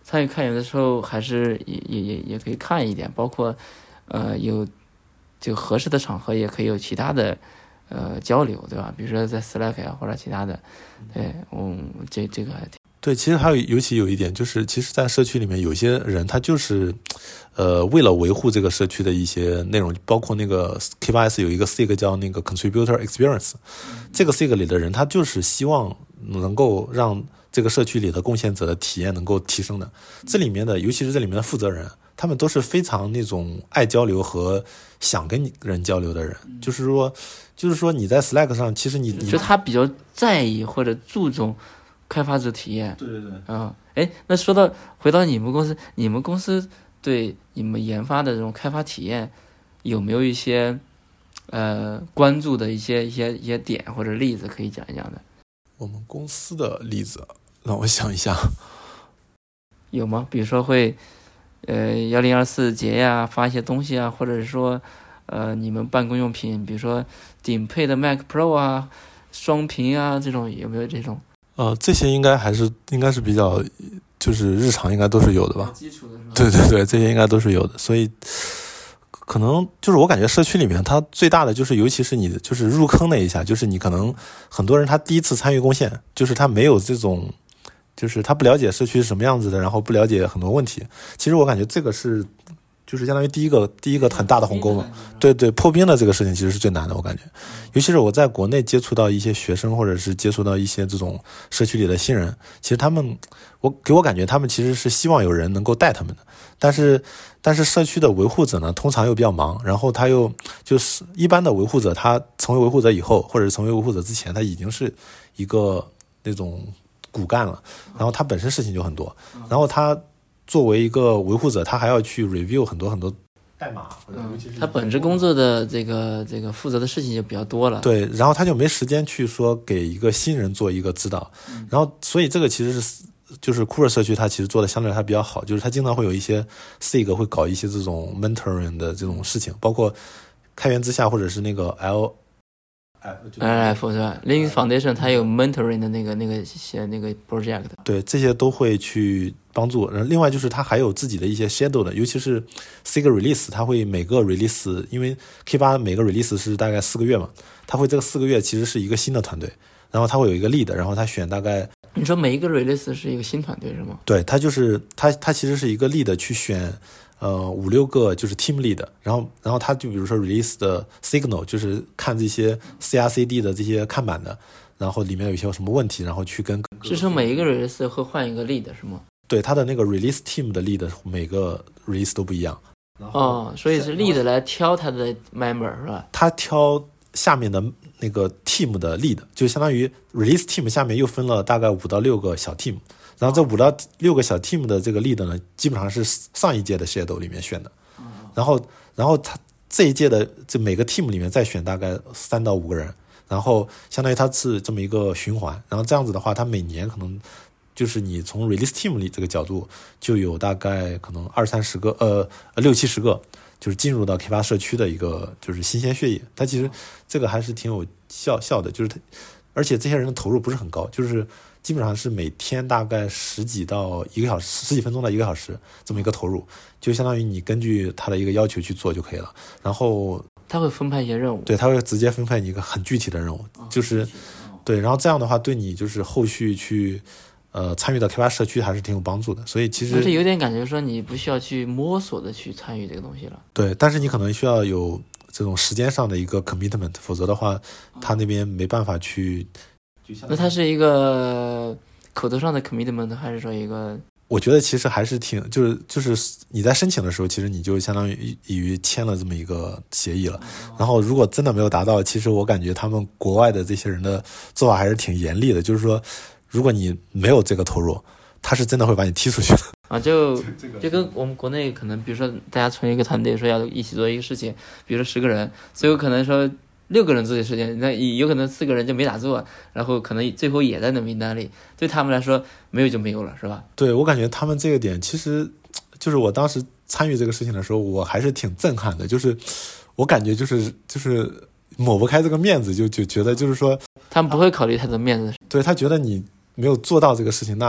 参与开源的时候，还是也也也也可以看一点，包括呃有就合适的场合，也可以有其他的呃交流，对吧？比如说在 Slack 啊或者其他的，对，嗯，这这个还挺。 对，其实还有尤其有一点就是，其实，在社区里面有些人他就是，呃，为了维护这个社区的一些内容，包括那个 K 八 S 有一个 S I G 叫那个 Contributor Experience，这个 S I G 里的人他就是希望能够让这个社区里的贡献者的体验能够提升的。这里面的，尤其是这里面的负责人，他们都是非常那种爱交流和想跟人交流的人，就是说，就是说你在 Slack 上，其实你你就他比较在意或者注重开发者体验。 对对对。 啊，哎，那说到回到你们公司，你们公司对你们研发的这种开发体验有没有一些呃关注的一些一些一些点或者例子可以讲一讲的？ 我们公司的例子，让我想一下， 有吗？比如说会呃幺零二四节呀发一些东西啊，或者是说呃你们办公用品，比如说顶配的 Mac Pro 啊、双屏啊这种，有没有这种？ 呃，这些应该还是应该是比较，就是日常应该都是有的吧。 基础的是吧？ 对对对，这些应该都是有的。所以可能就是我感觉社区里面它最大的就是，尤其是你就是入坑那一下，就是你可能很多人他第一次参与贡献，就是他没有这种，就是他不了解社区是什么样子的，然后不了解很多问题。其实我感觉这个是。就是相当于第一个第一个很大的鸿沟嘛，对对，破冰的这个事情其实是最难的，我感觉，尤其是我在国内接触到一些学生，或者是接触到一些这种社区里的新人，其实他们，我给我感觉他们其实是希望有人能够带他们的，但是但是社区的维护者呢，通常又比较忙，然后他又就是一般的维护者，他成为维护者以后，或者是成为维护者之前，他已经是一个那种骨干了，然后他本身事情就很多，然后他。作为一个维护者，他还要去 review 很多很多代码， 嗯，他本职工作的这个这个负责的事情就比较多了。 对，然后他就没时间去说给一个新人做一个指导，嗯、然后所以这个其实是就是酷热社区，它其实做的相对还比较好，就是它经常会有一些 S I G 会搞一些这种 mentoring 的这种事情，包括开源之下或者是那个 L。 L F 是吧 ？Linux Foundation 它有 mentoring 的那个那个些那个 project。 对，这些都会去帮助。然后另外就是它还有自己的一些 schedule 的，尤其是 S I G release， 它会每个 release， 因为 K 八 每个 release 是大概四个月嘛，它会这个四个月其实是一个新的团队，然后它会有一个 lead， 然后它选大概。 你说每一个 release 是一个新团队是吗？ 对，它就是它它其实是一个 lead 去选。呃，五六个就是 team lead， 然后，然后他就比如说 release 的 signal， 就是看这些 C R C D 的这些看板的，然后里面有一些什么问题，然后去跟。 是说每一个 release 会换一个 lead 是吗？ 对，他的那个 release team 的 lead 每个 release 都不一样。 哦，所以是 lead 来挑他的 member 是吧？ 他挑下面的那个 team 的 lead， 就相当于 release team 下面又分了大概五到六个小 team。然后这五到六个小 team 的这个 lead 呢，基本上是上一届的 shadow 里面选的，然后然后他这一届的这每个 team 里面再选大概三到五个人，然后相当于它是这么一个循环，然后这样子的话，它每年可能就是你从 release team 里这个角度就有大概可能二三十个呃六七十个，就是进入到 K 八 社区的一个就是新鲜血液，它其实这个还是挺有效效的，就是它而且这些人的投入不是很高，就是基本上是每天大概十几到一个小时，十几分钟到一个小时这么一个投入，就相当于你根据他的一个要求去做就可以了。然后他会分派一些任务， 对，他会直接分配你一个很具体的任务，哦、就是对，然后这样的话对你就是后续去呃参与到 K 八 社区还是挺有帮助的。所以其实但是有点感觉说你不需要去摸索的去参与这个东西了。 对，但是你可能需要有这种时间上的一个 commitment， 否则的话他那边没办法去。 那它是一个口头上的 commitment， 还是说一个？ 我觉得其实还是挺，就是就是你在申请的时候，其实你就相当于于签了这么一个协议了。然后如果真的没有达到，其实我感觉他们国外的这些人的做法还是挺严厉的，就是说，如果你没有这个投入，他是真的会把你踢出去的。 啊，就就跟我们国内可能，比如说大家从一个团队说要一起做一个事情，比如说十个人，所以有可能说。六个人做这事情，那有可能四个人就没打做，然后可能最后也在那名单里，对他们来说没有就没有了，是吧？ 对，我感觉他们这个点，其实就是我当时参与这个事情的时候，我还是挺震撼的，就是我感觉就是就是抹不开这个面子，就就觉得就是说他们不会考虑太多面子， 对他觉得你没有做到这个事情，那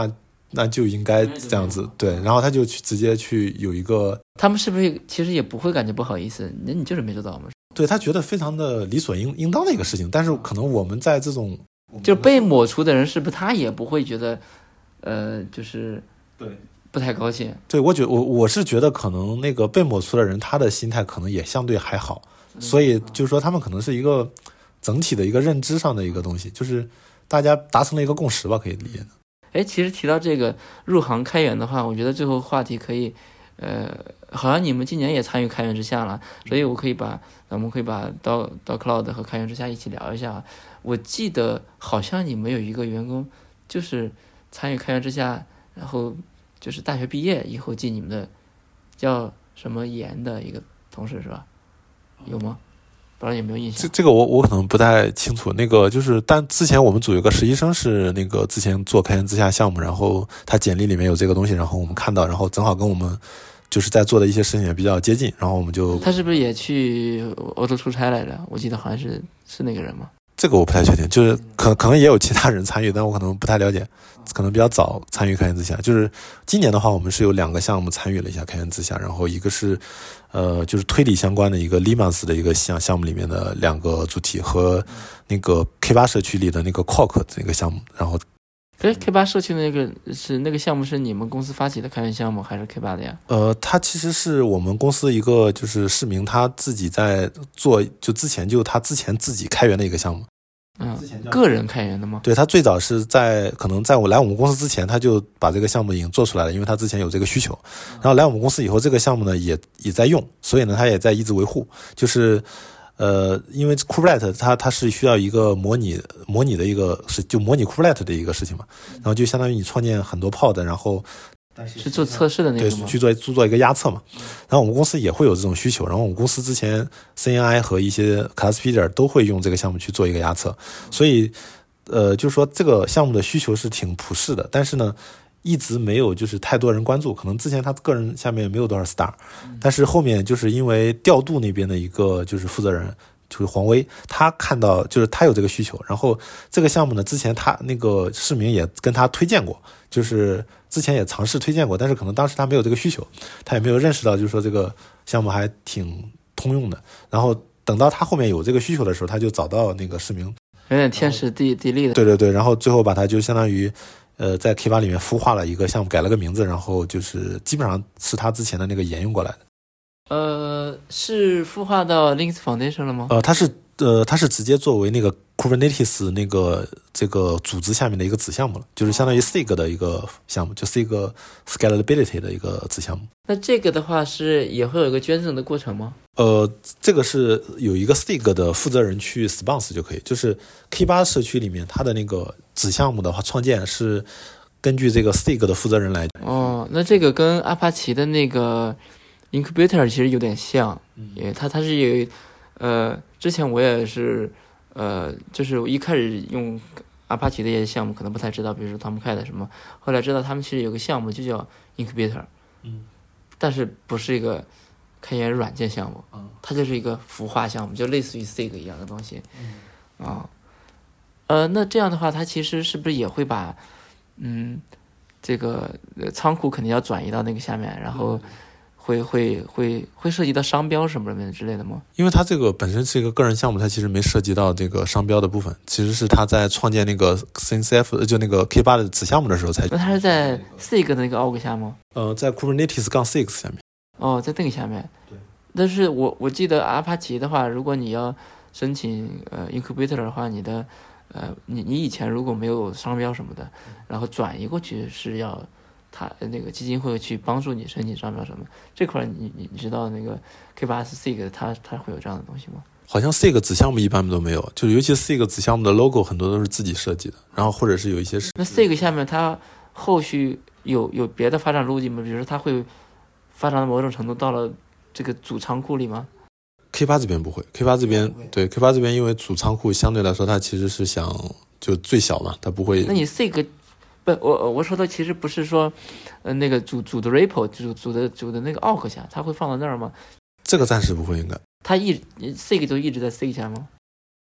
那就应该这样子，对，然后他就去直接去有一个， 他们是不是其实也不会感觉不好意思？那你就是没做到嘛？ 对，他觉得非常的理所应应当的一个事情，但是可能我们在这种就被抹除的人，是不是他也不会觉得，呃，就是对不太高兴？ 对，我觉我我是觉得可能那个被抹除的人，他的心态可能也相对还好，所以就是说他们可能是一个整体的一个认知上的一个东西，就是大家达成了一个共识吧，可以理解的。 哎，其实提到这个入行开源的话，我觉得最后话题可以，呃，好像你们今年也参与开源之下了，所以我可以把我们可以把到到 Cloud 和开源之下一起聊一下。我记得好像你们有一个员工就是参与开源之下，然后就是大学毕业以后进你们的叫什么研的一个同事是吧？有吗？不知道有没有印象？ 这这个我我可能不太清楚。那个就是，但之前我们组有个实习生是那个之前做开源之下项目，然后他简历里面有这个东西，然后我们看到，然后正好跟我们就是在做的一些事情也比较接近，然后我们就他是不是也去欧洲出差来着？我记得好像是是那个人吗？ 这个我不太确定，就是可可能也有其他人参与，但我可能不太了解，可能比较早参与开源之下。就是今年的话，我们是有两个项目参与了一下开源之下，然后一个是呃就是推理相关的一个 Limas 的一个项项目里面的两个主题，和那个 K 八 社区里的那个 Quark 这个项目。然后哎 K 八 社区的那个是那个项目是你们公司发起的开源项目还是 K 八 的呀？ 呃，它其实是我们公司一个就是市民他自己在做，就之前就他之前自己开源的一个项目。 嗯，个人开源的吗？ 对，他最早是在可能在我来我们公司之前，他就把这个项目已经做出来了，因为他之前有这个需求。然后来我们公司以后，这个项目呢也也在用，所以呢他也在一直维护。就是呃，因为 Kubernetes 它它是需要一个模拟模拟的一个是就模拟 Kubernetes 的一个事情嘛，然后就相当于你创建很多 pod，然后是做测试的那个吗？ 对，去做做做一个压测嘛。然后我们公司也会有这种需求，然后我们公司之前 C N I 和一些 Cluster 都会用这个项目去做一个压测，所以呃，就是说这个项目的需求是挺普世的，但是呢，一直没有就是太多人关注，可能之前他个人下面没有多少 star， 但是后面就是因为调度那边的一个就是负责人。就是黄威，他看到就是他有这个需求，然后这个项目呢，之前他那个市民也跟他推荐过，就是之前也尝试推荐过，但是可能当时他没有这个需求，他也没有认识到，就是说这个项目还挺通用的。然后等到他后面有这个需求的时候，他就找到那个市民， 有点天时地地利的。 对对对，然后最后把它就相当于，呃，在 K 八 里面孵化了一个项目，改了个名字，然后就是基本上是他之前的那个沿用过来的。 呃，是孵化到 Linux Foundation 了吗？ 呃，它是呃，它是直接作为那个 Kubernetes 那个这个组织下面的一个子项目了，就是相当于 S I G 的一个项目，就是 一个 Scalability 的一个子项目。 那这个的话是也会有一个捐赠的过程吗？ 呃，这个是有一个 S I G 的负责人去 sponsor 就可以，就是 K 八 社区里面它的那个子项目的话，创建是根据这个 S I G 的负责人来。 哦，那这个跟阿帕奇的那个Incubator 其实有点像，因为它它是有，呃，之前我也是，呃，就是我一开始用阿帕奇的一些项目可能不太知道，比如说 Tomcat 的什么，后来知道他们其实有个项目就叫 Incubator， 嗯， 但是不是一个开源软件项目，它就是一个孵化项目，就类似于 S I G 一样的东西，嗯，啊，呃，那这样的话，它其实是不是也会把，嗯，这个仓库肯定要转移到那个下面，然后。会会会会涉及到商标什么的之类的吗？ 因为它这个本身是一个个人项目，它其实没涉及到这个商标的部分，其实是他在创建那个 C N C F 就那个 K 八 的子项目的时候才。 那它是在 S I G 的那个 org 下吗？ 呃，在 Kubernetes 杠 six 下面。 哦，在那个下面。 对。 但是我我记得阿帕奇的话，如果你要申请呃 Incubator 的话，你的呃你你以前如果没有商标什么的，然后转移过去是要。他那个基金会去帮助你申请商标什么这块你你你知道那个 K 八 S I G 它它会有这样的东西吗？ 好像 S I G 子项目一般都没有，就是尤其 S I G 子项目的 logo 很多都是自己设计的，然后或者是有一些是。 那 S I G 下面它后续有有别的发展路径吗？比如说它会发展到某种程度到了这个主仓库里吗 ？K 八 这边不会 ，K 八 这边对 K 八 这边因为主仓库相对来说它其实是想就最小嘛，它不会。 那你 S I G不，我我说的其实不是说，呃，那个主主的 repo 主主的主的那个 org 下，它会放到那儿吗？ 这个暂时不会，应该。 它一 S I G 就一直在 S I G 下吗？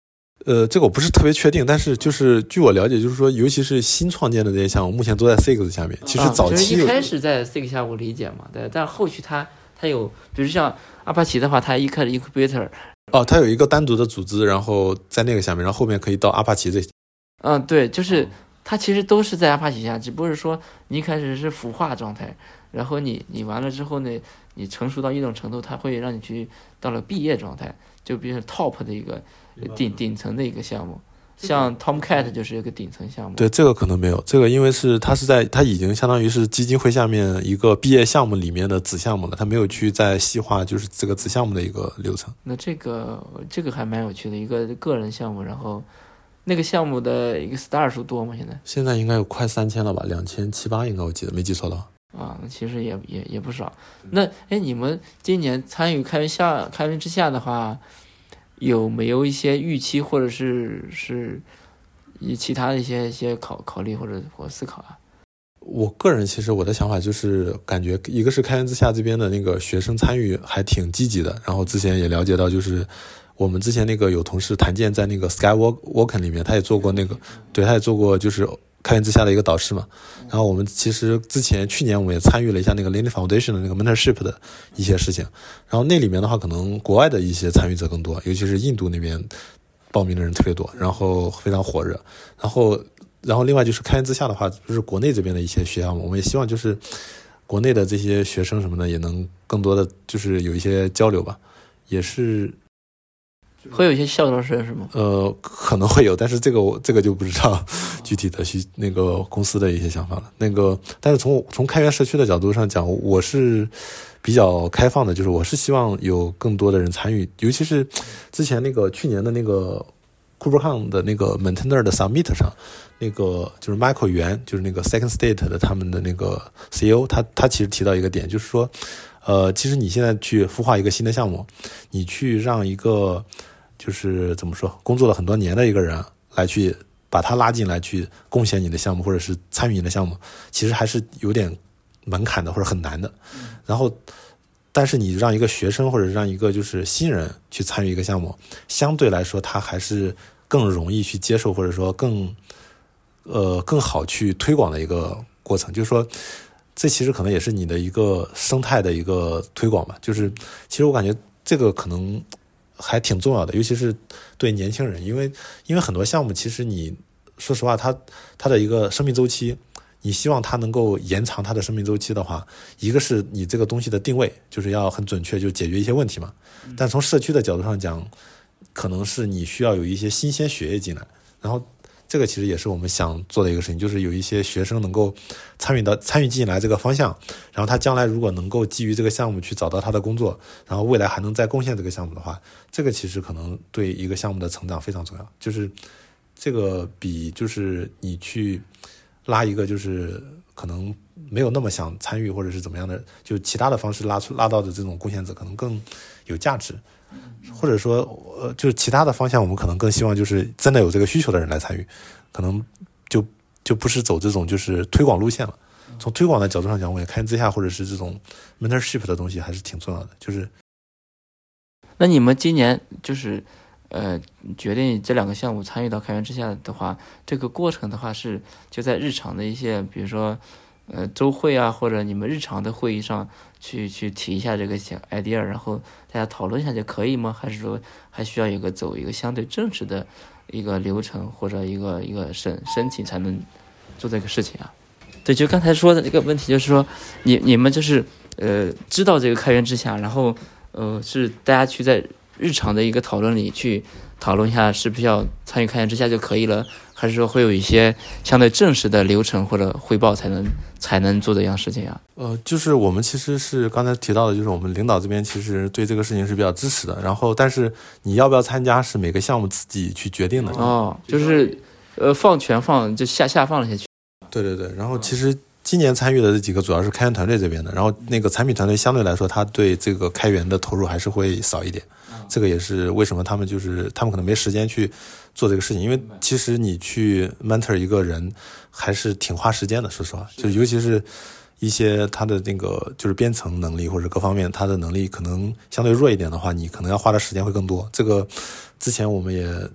呃，这个我不是特别确定，但是就是据我了解，就是说，尤其是新创建的这些项目，目前都在 S I X 下面。其实早期、 啊、就是一开始在 S I X 下我理解嘛，对，但后续它它有，比如像阿帕奇的话，它一开始 incubator， 哦，它有一个单独的组织，然后在那个下面，然后后面可以到阿帕奇这。 嗯，对，就是它其实都是在阿帕奇下，只不过是说你一开始是孵化状态，然后你你完了之后呢，你成熟到一种程度，它会让你去到了毕业状态，就比如说 top 的一个顶顶层的一个项目，像 Tomcat 就是一个顶层项目。 对，这个可能没有，这个因为是它是在它已经相当于是基金会下面一个毕业项目里面的子项目了，它没有去再细化就是这个子项目的一个流程。 那这个这个还蛮有趣的，一个个人项目，然后那个项目的一个 star 数多吗？现在现在应该有快三千了吧，两千七八应该我记得没记错的话。 啊，那其实也也也不少。那哎，你们今年参与开源下开源之下的话，有没有一些预期，或者是是以其他的一些一些考考虑或者或思考啊？ 我个人其实我的想法就是感觉一个是开源之下这边的那个学生参与还挺积极的，然后之前也了解到就是我们之前那个有同事谭健在那个 Skywalken 里面他也做过那个，对，他也做过就是开源之下的一个导师嘛。然后我们其实之前去年我们也参与了一下那个 Linux Foundation 的那个 mentorship 的一些事情，然后那里面的话可能国外的一些参与者更多，尤其是印度那边报名的人特别多，然后非常火热。然后然后另外就是开源之下的话，就是国内这边的一些学校，我们也希望就是国内的这些学生什么的也能更多的就是有一些交流吧，也是会有一些校招生是吗？ 呃，可能会有，但是这个我这个就不知道具体的去那个公司的一些想法了。那个，但是从从开源社区的角度上讲，我是比较开放的，就是我是希望有更多的人参与，尤其是之前那个去年的那个 KubeCon 的那个 Maintainer 的 Summit 上，那个就是 Michael Yuan，就是那个 Second State 的他们的那个 C E O， 他他其实提到一个点，就是说，呃，其实你现在去孵化一个新的项目，你去让一个就是怎么说，工作了很多年的一个人来去把他拉进来去贡献你的项目或者是参与你的项目，其实还是有点门槛的或者很难的。然后但是你让一个学生或者让一个就是新人去参与一个项目，相对来说他还是更容易去接受，或者说更呃更好去推广的一个过程。就是说这其实可能也是你的一个生态的一个推广吧。就是其实我感觉这个可能还挺重要的，尤其是对年轻人，因为因为很多项目其实你说实话它它的一个生命周期，你希望它能够延长它的生命周期的话，一个是你这个东西的定位就是要很准确，就解决一些问题嘛。但从社区的角度上讲，可能是你需要有一些新鲜血液进来，然后这个其实也是我们想做的一个事情，就是有一些学生能够参与到参与进来这个方向，然后他将来如果能够基于这个项目去找到他的工作，然后未来还能再贡献这个项目的话，这个其实可能对一个项目的成长非常重要。就是这个比就是你去拉一个就是可能没有那么想参与或者是怎么样的，就其他的方式拉出拉到的这种贡献者可能更有价值。或者说呃，就是其他的方向我们可能更希望就是真的有这个需求的人来参与，可能就就不是走这种就是推广路线了。从推广的角度上讲，我也开源之下或者是这种 mentorship 的东西还是挺重要的。就是那你们今年就是呃决定这两个项目参与到开源之下的话，这个过程的话是就在日常的一些比如说呃周会啊，或者你们日常的会议上去去提一下这个小 idea， 然后大家讨论一下就可以吗？还是说还需要一个走一个相对正式的一个流程或者一个一个申申请才能做这个事情啊？对，就刚才说的这个问题，就是说你你们就是呃知道这个开源之下，然后呃是大家去在日常的一个讨论里去讨论一下是不是要参与开源之下就可以了，还是说会有一些相对正式的流程或者汇报才能才能做这样事情啊？ 呃，就是我们其实是刚才提到的，就是我们领导这边其实对这个事情是比较支持的，然后但是你要不要参加是每个项目自己去决定的。 哦，就是呃放权放就下下放了下去。 对对对，然后其实今年参与的这几个主要是开源团队这边的，然后那个产品团队相对来说他对这个开源的投入还是会少一点，这个也是为什么他们就是他们可能没时间去做这个事情，因为其实你去 mentor 一个人还是挺花时间的，说实话，就是尤其是一些他的那个就是编程能力或者各方面他的能力可能相对弱一点的话，你可能要花的时间会更多。这个之前我们也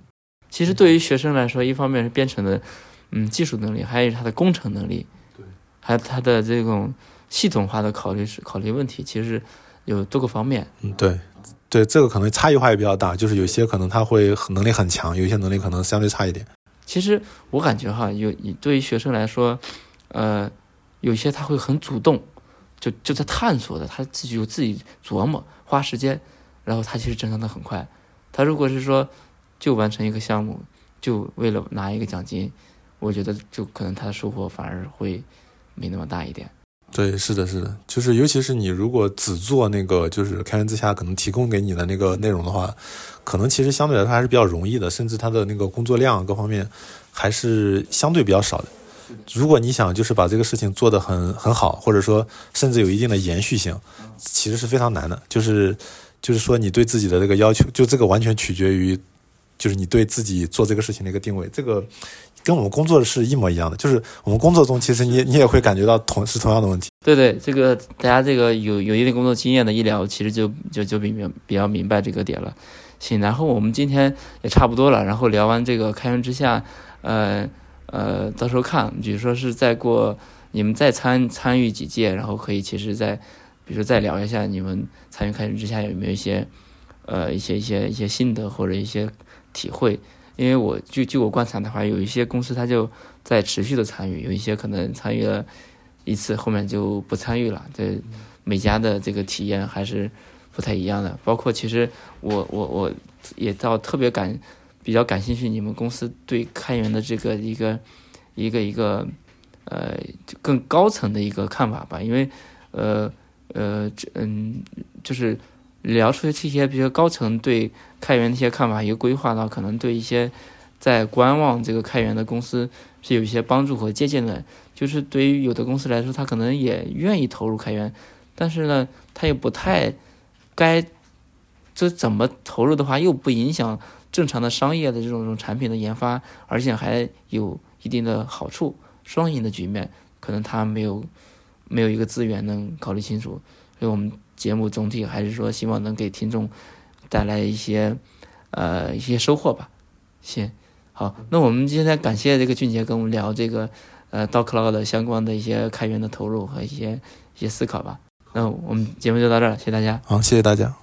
其实对于学生来说，一方面是编程的嗯技术能力，还有他的工程能力， 对， 还有他的这种系统化的考虑考虑问题，其实有多个方面。 嗯，对。对，这个可能差异化也比较大，就是有些可能他会能力很强，有一些能力可能相对差一点。 其实我感觉哈，有对于学生来说，呃，有些他会很主动，就就在探索的，他自己有自己琢磨，花时间，然后他其实成长的很快。他如果是说就完成一个项目，就为了拿一个奖金，我觉得就可能他的收获反而会没那么大一点。 对，是的，是的，就是尤其是你如果只做那个就是开源自洽可能提供给你的那个内容的话，可能其实相对来说还是比较容易的，甚至它的那个工作量各方面还是相对比较少的。如果你想就是把这个事情做得很很好，或者说甚至有一定的延续性，其实是非常难的。就是就是说你对自己的这个要求，就这个完全取决于就是你对自己做这个事情的一个定位，这个跟我们工作是一模一样的，就是我们工作中其实你你也会感觉到同是同样的问题。 对对，这个大家这个有有一定工作经验的医疗，其实就就就比比较明白这个点了。行，然后我们今天也差不多了，然后聊完这个开源之下，呃呃，到时候看，比如说是再过你们再参参与几届，然后可以其实再比如说再聊一下你们参与开源之下有没有一些呃一些一些一些心得或者一些体会。因为我据据我观察的话，有一些公司它就在持续的参与，有一些可能参与了一次后面就不参与了，这每家的这个体验还是不太一样的。包括其实我我我也倒特别感比较感兴趣你们公司对开源的这个一个一个一个呃更高层的一个看法吧，因为呃呃嗯就是聊出这些比较高层对开源的一些看法，一个规划到可能对一些在观望这个开源的公司是有一些帮助和借鉴的。就是对于有的公司来说，他可能也愿意投入开源，但是呢，他也不太该这怎么投入的话，又不影响正常的商业的这种这种产品的研发，而且还有一定的好处，双赢的局面，可能他没有没有一个资源能考虑清楚。所以我们节目总体还是说希望能给听众带来一些呃一些收获吧。行，好，那我们今天感谢这个俊杰跟我们聊这个呃到 Cloud 的相关的一些开源的投入和一些一些思考吧。那我们节目就到这儿了，谢谢大家。 好，谢谢大家。